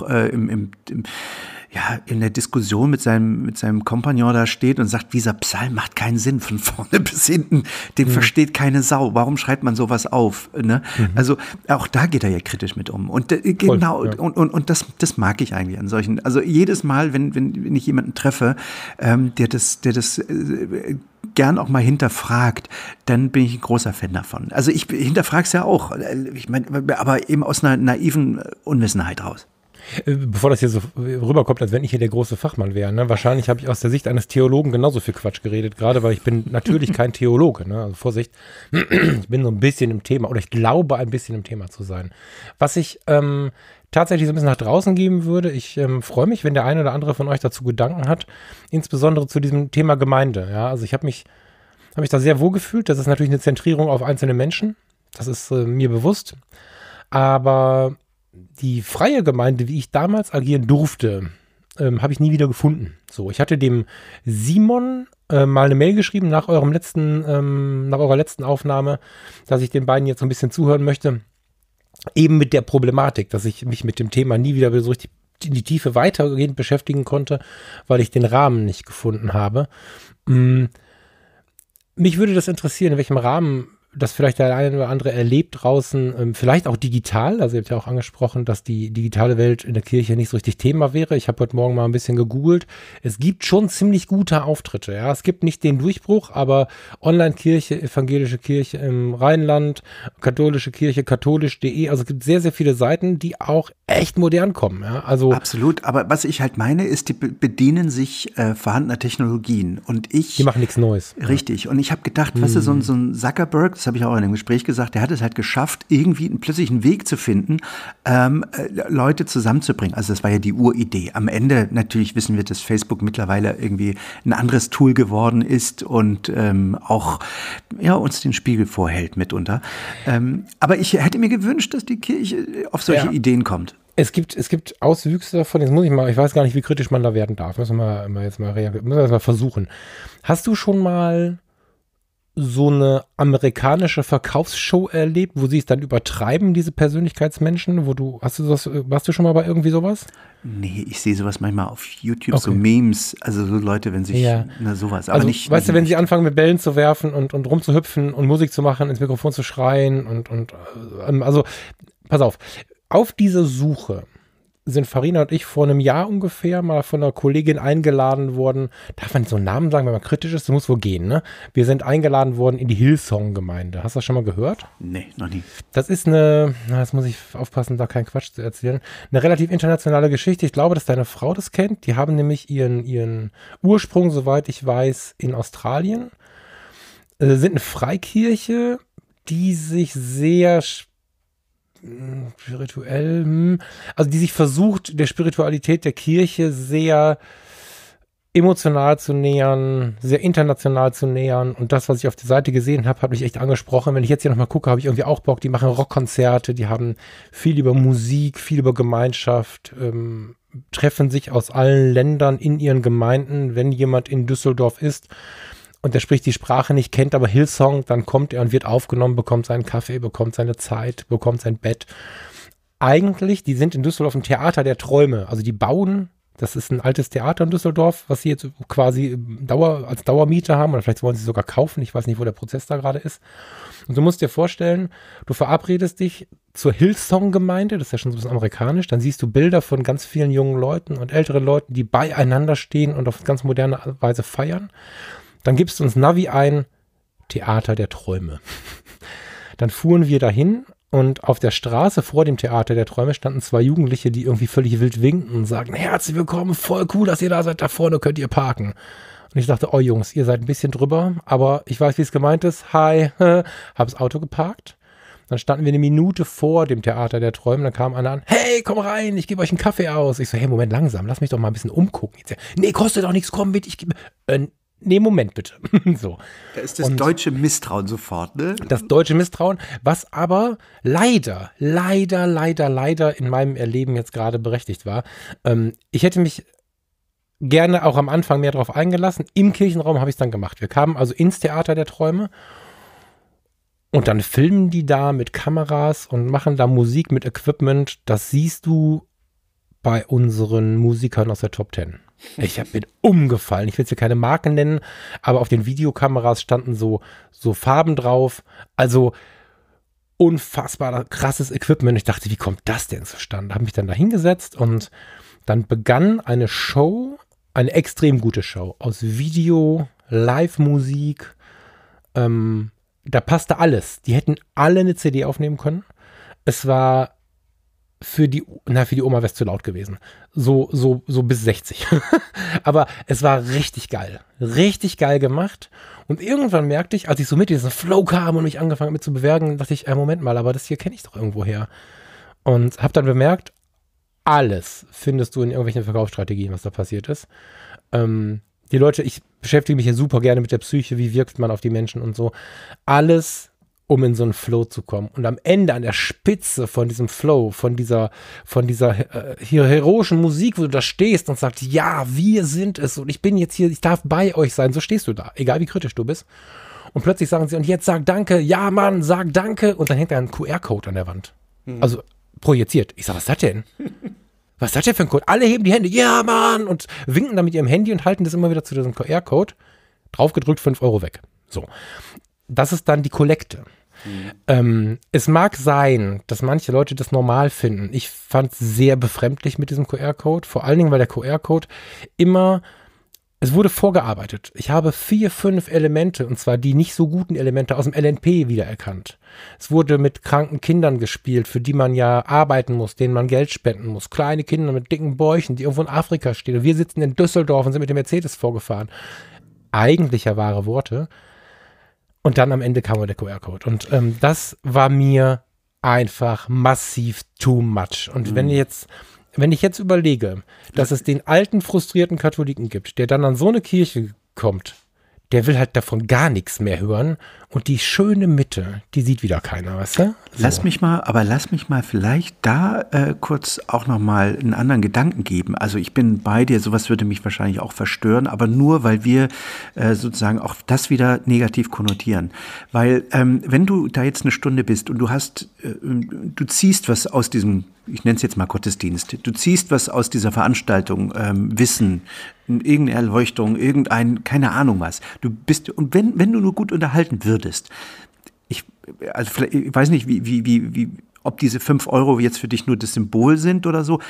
in der Diskussion mit seinem Kompagnon da steht und sagt, dieser Psalm macht keinen Sinn von vorne bis hinten, den versteht keine Sau. Warum schreibt man sowas auf? Ne? Also auch da geht er ja kritisch mit um. Und genau, ja. und das mag ich eigentlich an solchen. Also jedes Mal, wenn ich jemanden treffe, der das gern auch mal hinterfragt, dann bin ich ein großer Fan davon. Also ich hinterfrage es ja auch. Ich meine, aber eben aus einer naiven Unwissenheit raus. Bevor das hier so rüberkommt, als wenn ich hier der große Fachmann wäre, ne? Wahrscheinlich habe ich aus der Sicht eines Theologen genauso viel Quatsch geredet, gerade weil ich bin natürlich kein Theologe, ne? Also Vorsicht, ich bin so ein bisschen im Thema oder ich glaube ein bisschen im Thema zu sein. Was ich tatsächlich so ein bisschen nach draußen geben würde, ich freue mich, wenn der eine oder andere von euch dazu Gedanken hat, insbesondere zu diesem Thema Gemeinde, ja, also ich habe mich da sehr wohl gefühlt, das ist natürlich eine Zentrierung auf einzelne Menschen, das ist mir bewusst, aber die freie Gemeinde, wie ich damals agieren durfte, habe ich nie wieder gefunden. So, ich hatte dem Simon mal eine Mail geschrieben nach eurer letzten Aufnahme, dass ich den beiden jetzt so ein bisschen zuhören möchte. Eben mit der Problematik, dass ich mich mit dem Thema nie wieder so richtig in die Tiefe weitergehend beschäftigen konnte, weil ich den Rahmen nicht gefunden habe. Mich würde das interessieren, in welchem Rahmen das vielleicht der eine oder andere erlebt draußen, vielleicht auch digital. Also ihr habt ja auch angesprochen, dass die digitale Welt in der Kirche nicht so richtig Thema wäre. Ich habe heute Morgen mal ein bisschen gegoogelt. Es gibt schon ziemlich gute Auftritte. Ja, es gibt nicht den Durchbruch, aber Online-Kirche, evangelische Kirche im Rheinland, katholische Kirche, katholisch.de. Also es gibt sehr, sehr viele Seiten, die auch echt modern kommen. Ja, also absolut. Aber was ich halt meine, ist, die bedienen sich vorhandener Technologien. Und die machen nichts Neues. Richtig. Und ich habe gedacht, weißt du, so ein Zuckerberg, das habe ich auch in dem Gespräch gesagt, der hat es halt geschafft, irgendwie plötzlich einen Weg zu finden, Leute zusammenzubringen. Also das war ja die Uridee. Am Ende natürlich wissen wir, dass Facebook mittlerweile irgendwie ein anderes Tool geworden ist und auch uns den Spiegel vorhält mitunter. Aber ich hätte mir gewünscht, dass die Kirche auf solche Ideen kommt. Es gibt Auswüchse davon, jetzt muss ich weiß gar nicht, wie kritisch man da werden darf. Müssen wir mal versuchen. Hast du schon mal so eine amerikanische Verkaufsshow erlebt, wo sie es dann übertreiben, diese Persönlichkeitsmenschen? Warst du schon mal bei irgendwie sowas? Nee, ich sehe sowas manchmal auf YouTube, so Memes, also so Leute, wenn sich, sowas. Aber also, nicht, weißt du, wenn sie anfangen mit Bällen zu werfen und rumzuhüpfen und Musik zu machen, ins Mikrofon zu schreien also, pass auf diese Suche sind Farina und ich vor einem Jahr ungefähr mal von einer Kollegin eingeladen worden. Darf man so einen Namen sagen, wenn man kritisch ist? Das muss wohl gehen, ne? Wir sind eingeladen worden in die Hillsong-Gemeinde. Hast du das schon mal gehört? Nee, noch nie. Das ist jetzt muss ich aufpassen, da keinen Quatsch zu erzählen, eine relativ internationale Geschichte. Ich glaube, dass deine Frau das kennt. Die haben nämlich ihren Ursprung, soweit ich weiß, in Australien. Sind eine Freikirche, die sich sehr spirituell, also die sich versucht, der Spiritualität der Kirche sehr emotional zu nähern, sehr international zu nähern, und das, was ich auf der Seite gesehen habe, hat mich echt angesprochen. Wenn ich jetzt hier nochmal gucke, habe ich irgendwie auch Bock. Die machen Rockkonzerte, die haben viel über Musik, viel über Gemeinschaft, treffen sich aus allen Ländern in ihren Gemeinden. Wenn jemand in Düsseldorf ist und der spricht die Sprache nicht, kennt aber Hillsong, dann kommt er und wird aufgenommen, bekommt seinen Kaffee, bekommt seine Zeit, bekommt sein Bett. Eigentlich, die sind in Düsseldorf ein Theater der Träume. Also die bauen, das ist ein altes Theater in Düsseldorf, was sie jetzt quasi als Dauermiete haben, oder vielleicht wollen sie sogar kaufen. Ich weiß nicht, wo der Prozess da gerade ist. Und du musst dir vorstellen, du verabredest dich zur Hillsong-Gemeinde, das ist ja schon so ein bisschen amerikanisch, dann siehst du Bilder von ganz vielen jungen Leuten und älteren Leuten, die beieinander stehen und auf ganz moderne Weise feiern. Dann gibst du uns Navi ein, Theater der Träume. Dann fuhren wir dahin und auf der Straße vor dem Theater der Träume standen 2 Jugendliche, die irgendwie völlig wild winken und sagen, herzlich willkommen, voll cool, dass ihr da seid, da vorne könnt ihr parken. Und ich dachte, oh Jungs, ihr seid ein bisschen drüber, aber ich weiß, wie es gemeint ist. Hi, hab's Auto geparkt. Dann standen wir eine Minute vor dem Theater der Träume, dann kam einer an, hey, komm rein, ich gebe euch einen Kaffee aus. Ich so, hey, Moment, langsam, lass mich doch mal ein bisschen umgucken. Ich so, nee, kostet doch nichts, komm mit, ich gebe... Nee, Moment bitte. So. Da ist das deutsche Misstrauen sofort, ne? Das deutsche Misstrauen, was aber leider in meinem Erleben jetzt gerade berechtigt war. Ich hätte mich gerne auch am Anfang mehr darauf eingelassen. Im Kirchenraum habe ich es dann gemacht. Wir kamen also ins Theater der Träume und dann filmen die da mit Kameras und machen da Musik mit Equipment. Das siehst du bei unseren Musikern aus der Top 10. Ich habe mir umgefallen. Ich will jetzt hier keine Marken nennen, aber auf den Videokameras standen so Farben drauf. Also unfassbar krasses Equipment. Ich dachte, wie kommt das denn zustande? Habe mich dann da hingesetzt und dann begann eine Show, eine extrem gute Show aus Video, Live-Musik. Da passte alles. Die hätten alle eine CD aufnehmen können. Es war für die Oma wäre es zu laut gewesen. So bis 60. Aber es war richtig geil. Richtig geil gemacht. Und irgendwann merkte ich, als ich so mit diesem Flow kam und mich angefangen habe mit zu bewerben, dachte ich, Moment mal, aber das hier kenne ich doch irgendwo her. Und habe dann bemerkt, alles findest du in irgendwelchen Verkaufsstrategien, was da passiert ist. Die Leute, ich beschäftige mich ja super gerne mit der Psyche, wie wirkt man auf die Menschen und so. Alles, um in so einen Flow zu kommen. Und am Ende, an der Spitze von diesem Flow, von dieser heroischen Musik, wo du da stehst und sagst, ja, wir sind es und ich bin jetzt hier, ich darf bei euch sein, so stehst du da, egal wie kritisch du bist. Und plötzlich sagen sie, und jetzt sag Danke, ja Mann, sag Danke. Und dann hängt da ein QR-Code an der Wand. Also projiziert. Ich sag, was ist das denn? Was ist das denn für ein Code? Alle heben die Hände, ja Mann, und winken dann mit ihrem Handy und halten das immer wieder zu diesem QR-Code. Draufgedrückt, 5 Euro weg. So. Das ist dann die Kollekte. Es mag sein, dass manche Leute das normal finden. Ich fand es sehr befremdlich mit diesem QR-Code. Vor allen Dingen, weil der QR-Code es wurde vorgearbeitet. Ich habe 4, 5 Elemente, und zwar die nicht so guten Elemente aus dem LNP wiedererkannt. Es wurde mit kranken Kindern gespielt, für die man ja arbeiten muss, denen man Geld spenden muss. Kleine Kinder mit dicken Bäuchen, die irgendwo in Afrika stehen. Und wir sitzen in Düsseldorf und sind mit dem Mercedes vorgefahren. Eigentlich ja wahre Worte. Und dann am Ende kam der QR-Code. Und das war mir einfach massiv too much. Und wenn ich jetzt überlege, dass es den alten, frustrierten Katholiken gibt, der dann an so eine Kirche kommt, der will halt davon gar nichts mehr hören. Und die schöne Mitte, die sieht wieder keiner, weißt du? So. Lass mich mal vielleicht da kurz auch nochmal einen anderen Gedanken geben. Also ich bin bei dir, sowas würde mich wahrscheinlich auch verstören, aber nur, weil wir sozusagen auch das wieder negativ konnotieren. Weil wenn du da jetzt eine Stunde bist und du ziehst was aus diesem, ich nenne es jetzt mal Gottesdienst, du ziehst was aus dieser Veranstaltung, Wissen, irgendeine Erleuchtung, keine Ahnung was. Du bist, und wenn du nur gut unterhalten würdest, ich weiß nicht, ob diese 5 Euro jetzt für dich nur das Symbol sind oder so.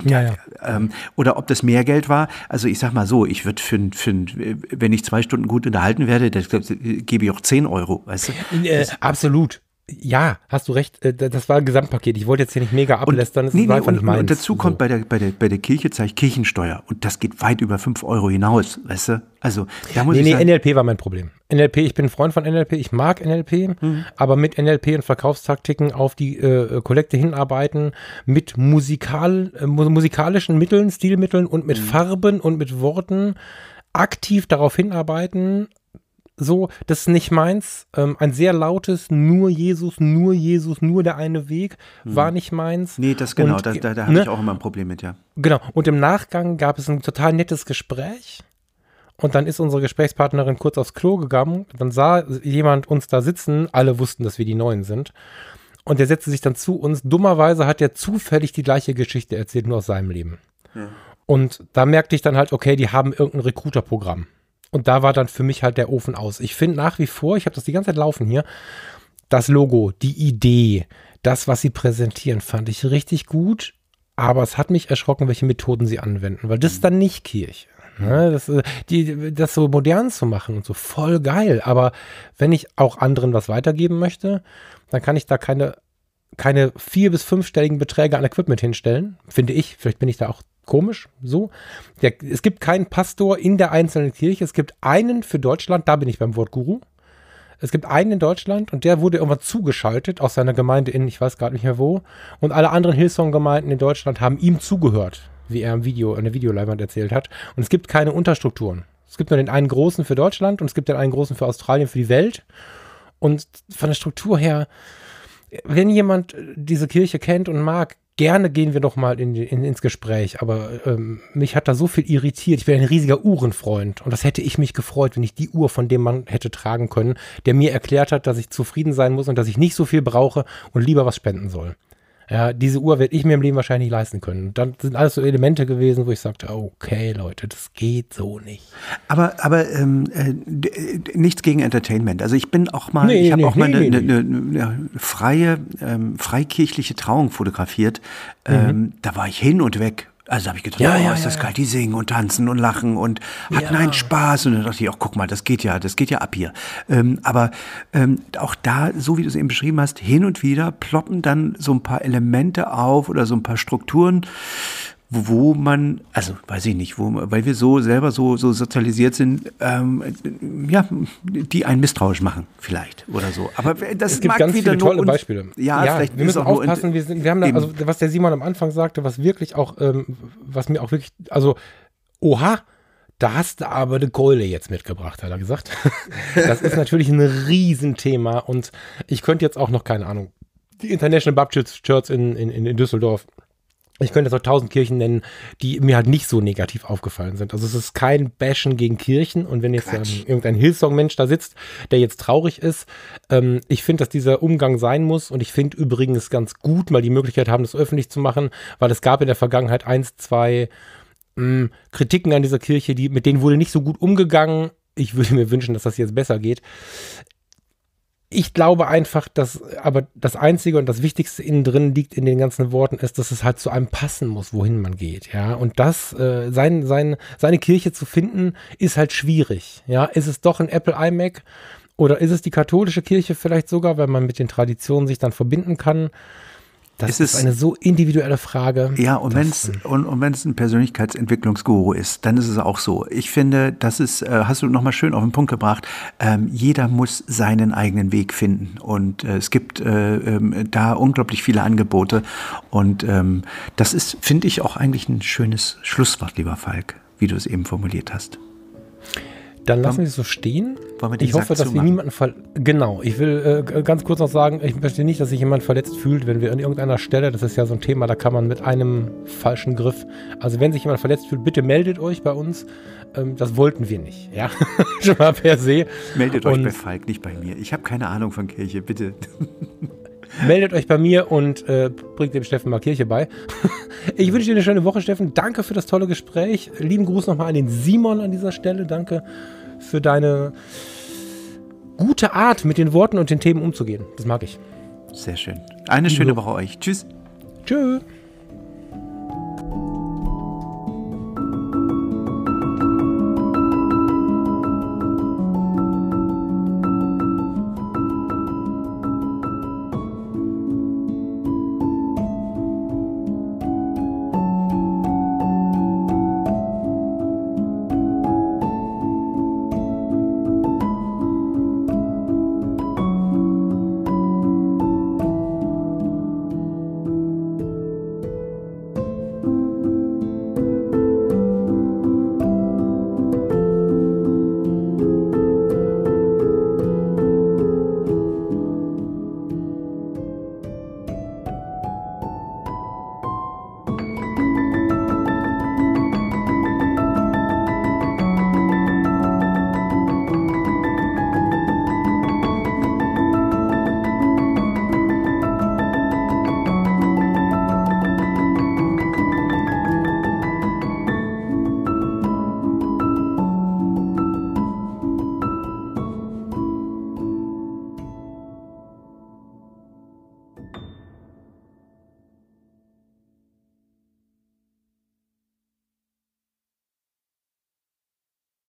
Oder ob das mehr Geld war. Also ich sag mal so, ich würde wenn ich 2 Stunden gut unterhalten werde, das gebe ich auch 10 Euro, weißt du? Absolut. Ja, hast du recht, das war ein Gesamtpaket. Ich wollte jetzt hier nicht mega ablästern, das war einfach nicht meins. Und dazu kommt bei der Kirche, zahle ich Kirchensteuer und das geht weit über 5 Euro hinaus, weißt du? Also, da muss ich sagen, NLP war mein Problem. NLP, ich bin ein Freund von NLP, ich mag NLP, aber mit NLP und Verkaufstaktiken auf die Kollekte hinarbeiten, mit musikalischen Mitteln, Stilmitteln und mit Farben und mit Worten aktiv darauf hinarbeiten, so, das ist nicht meins. Ein sehr lautes nur Jesus, nur der eine Weg war nicht meins. Nee, das genau, und, da habe ich auch immer ein Problem mit, ja. Genau, und im Nachgang gab es ein total nettes Gespräch und dann ist unsere Gesprächspartnerin kurz aufs Klo gegangen, dann sah jemand uns da sitzen, alle wussten, dass wir die Neuen sind und der setzte sich dann zu uns. Dummerweise hat er zufällig die gleiche Geschichte erzählt, nur aus seinem Leben. Ja. Und da merkte ich dann halt, okay, die haben irgendein Recruiter-Programm. Und da war dann für mich halt der Ofen aus. Ich finde nach wie vor, ich habe das die ganze Zeit laufen hier, das Logo, die Idee, das, was sie präsentieren, fand ich richtig gut. Aber es hat mich erschrocken, welche Methoden sie anwenden, weil das ist dann nicht Kirche. Ne? Das so modern zu machen und so voll geil. Aber wenn ich auch anderen was weitergeben möchte, dann kann ich da keine 4- bis 5-stelligen Beträge an Equipment hinstellen, finde ich. Vielleicht bin ich da auch komisch, so. Es gibt keinen Pastor in der einzelnen Kirche. Es gibt einen für Deutschland, da bin ich beim Wort Guru. Es gibt einen in Deutschland und der wurde irgendwann zugeschaltet aus seiner Gemeinde ich weiß gerade nicht mehr wo. Und alle anderen Hillsong-Gemeinden in Deutschland haben ihm zugehört, wie er in der Videoleinwand erzählt hat. Und es gibt keine Unterstrukturen. Es gibt nur den einen großen für Deutschland und es gibt den einen großen für Australien, für die Welt. Und von der Struktur her, wenn jemand diese Kirche kennt und mag, gerne gehen wir doch mal ins Gespräch, aber mich hat da so viel irritiert. Ich bin ein riesiger Uhrenfreund und das hätte ich mich gefreut, wenn ich die Uhr von dem Mann hätte tragen können, der mir erklärt hat, dass ich zufrieden sein muss und dass ich nicht so viel brauche und lieber was spenden soll. Ja, diese Uhr werde ich mir im Leben wahrscheinlich nicht leisten können. Und dann sind alles so Elemente gewesen, wo ich sagte, okay, Leute, das geht so nicht. Aber nichts gegen Entertainment. Also ich bin auch mal, ich habe auch mal eine freikirchliche Trauung fotografiert. Da war ich hin und weg. Also habe ich gedacht, ist das geil, die singen und tanzen und lachen und hatten einen Spaß. Und dann dachte ich auch, guck mal, das geht ja ab hier. Aber auch da, so wie du es eben beschrieben hast, hin und wieder ploppen dann so ein paar Elemente auf oder so ein paar Strukturen, wo man, also weiß ich nicht, weil wir so selber so sozialisiert sind, die einen misstrauisch machen vielleicht oder so. Aber das es gibt ganz viele tolle Beispiele. Vielleicht wir müssen aufpassen. Wir haben da, also was der Simon am Anfang sagte, was wirklich auch, was mir auch wirklich, also oha, da hast du aber eine Keule jetzt mitgebracht, hat er gesagt. Das ist natürlich ein Riesenthema und ich könnte jetzt auch noch, keine Ahnung, die International Baptist Church in Düsseldorf. Ich könnte jetzt auch 1000 Kirchen nennen, die mir halt nicht so negativ aufgefallen sind. Also es ist kein Bashen gegen Kirchen. Und wenn jetzt irgendein Hillsong-Mensch da sitzt, der jetzt traurig ist, ich finde, dass dieser Umgang sein muss. Und ich finde übrigens ganz gut, mal die Möglichkeit haben, das öffentlich zu machen, weil es gab in der Vergangenheit 1, 2 Kritiken an dieser Kirche, mit denen wurde nicht so gut umgegangen. Ich würde mir wünschen, dass das jetzt besser geht. Ich glaube einfach, dass aber das Einzige und das Wichtigste innen drin liegt in den ganzen Worten ist, dass es halt zu einem passen muss, wohin man geht, ja. Und das, seine Kirche zu finden, ist halt schwierig, ja. Ist es doch ein Apple iMac oder ist es die katholische Kirche vielleicht sogar, weil man mit den Traditionen sich dann verbinden kann? Das ist eine so individuelle Frage. Ja, und wenn es ein Persönlichkeitsentwicklungsguru ist, dann ist es auch so. Ich finde, das ist, hast du nochmal schön auf den Punkt gebracht, jeder muss seinen eigenen Weg finden. Und es gibt da unglaublich viele Angebote. Und das ist, finde ich, auch eigentlich ein schönes Schlusswort, lieber Falk, wie du es eben formuliert hast. Dann lassen wir es so stehen. Ich hoffe, dass wir niemanden Genau, ich will ganz kurz noch sagen, ich möchte nicht, dass sich jemand verletzt fühlt, wenn wir an irgendeiner Stelle, das ist ja so ein Thema, da kann man mit einem falschen Griff, also wenn sich jemand verletzt fühlt, bitte meldet euch bei uns. Das wollten wir nicht, ja, schon mal per se. Meldet euch bei Falk, nicht bei mir. Ich habe keine Ahnung von Kirche, bitte. Meldet euch bei mir und bringt dem Steffen mal Kirche bei. Ich wünsche dir eine schöne Woche, Steffen. Danke für das tolle Gespräch. Lieben Gruß nochmal an den Simon an dieser Stelle. Danke für deine gute Art, mit den Worten und den Themen umzugehen. Das mag ich. Sehr schön. Eine schöne Woche euch. Tschüss. Tschüss.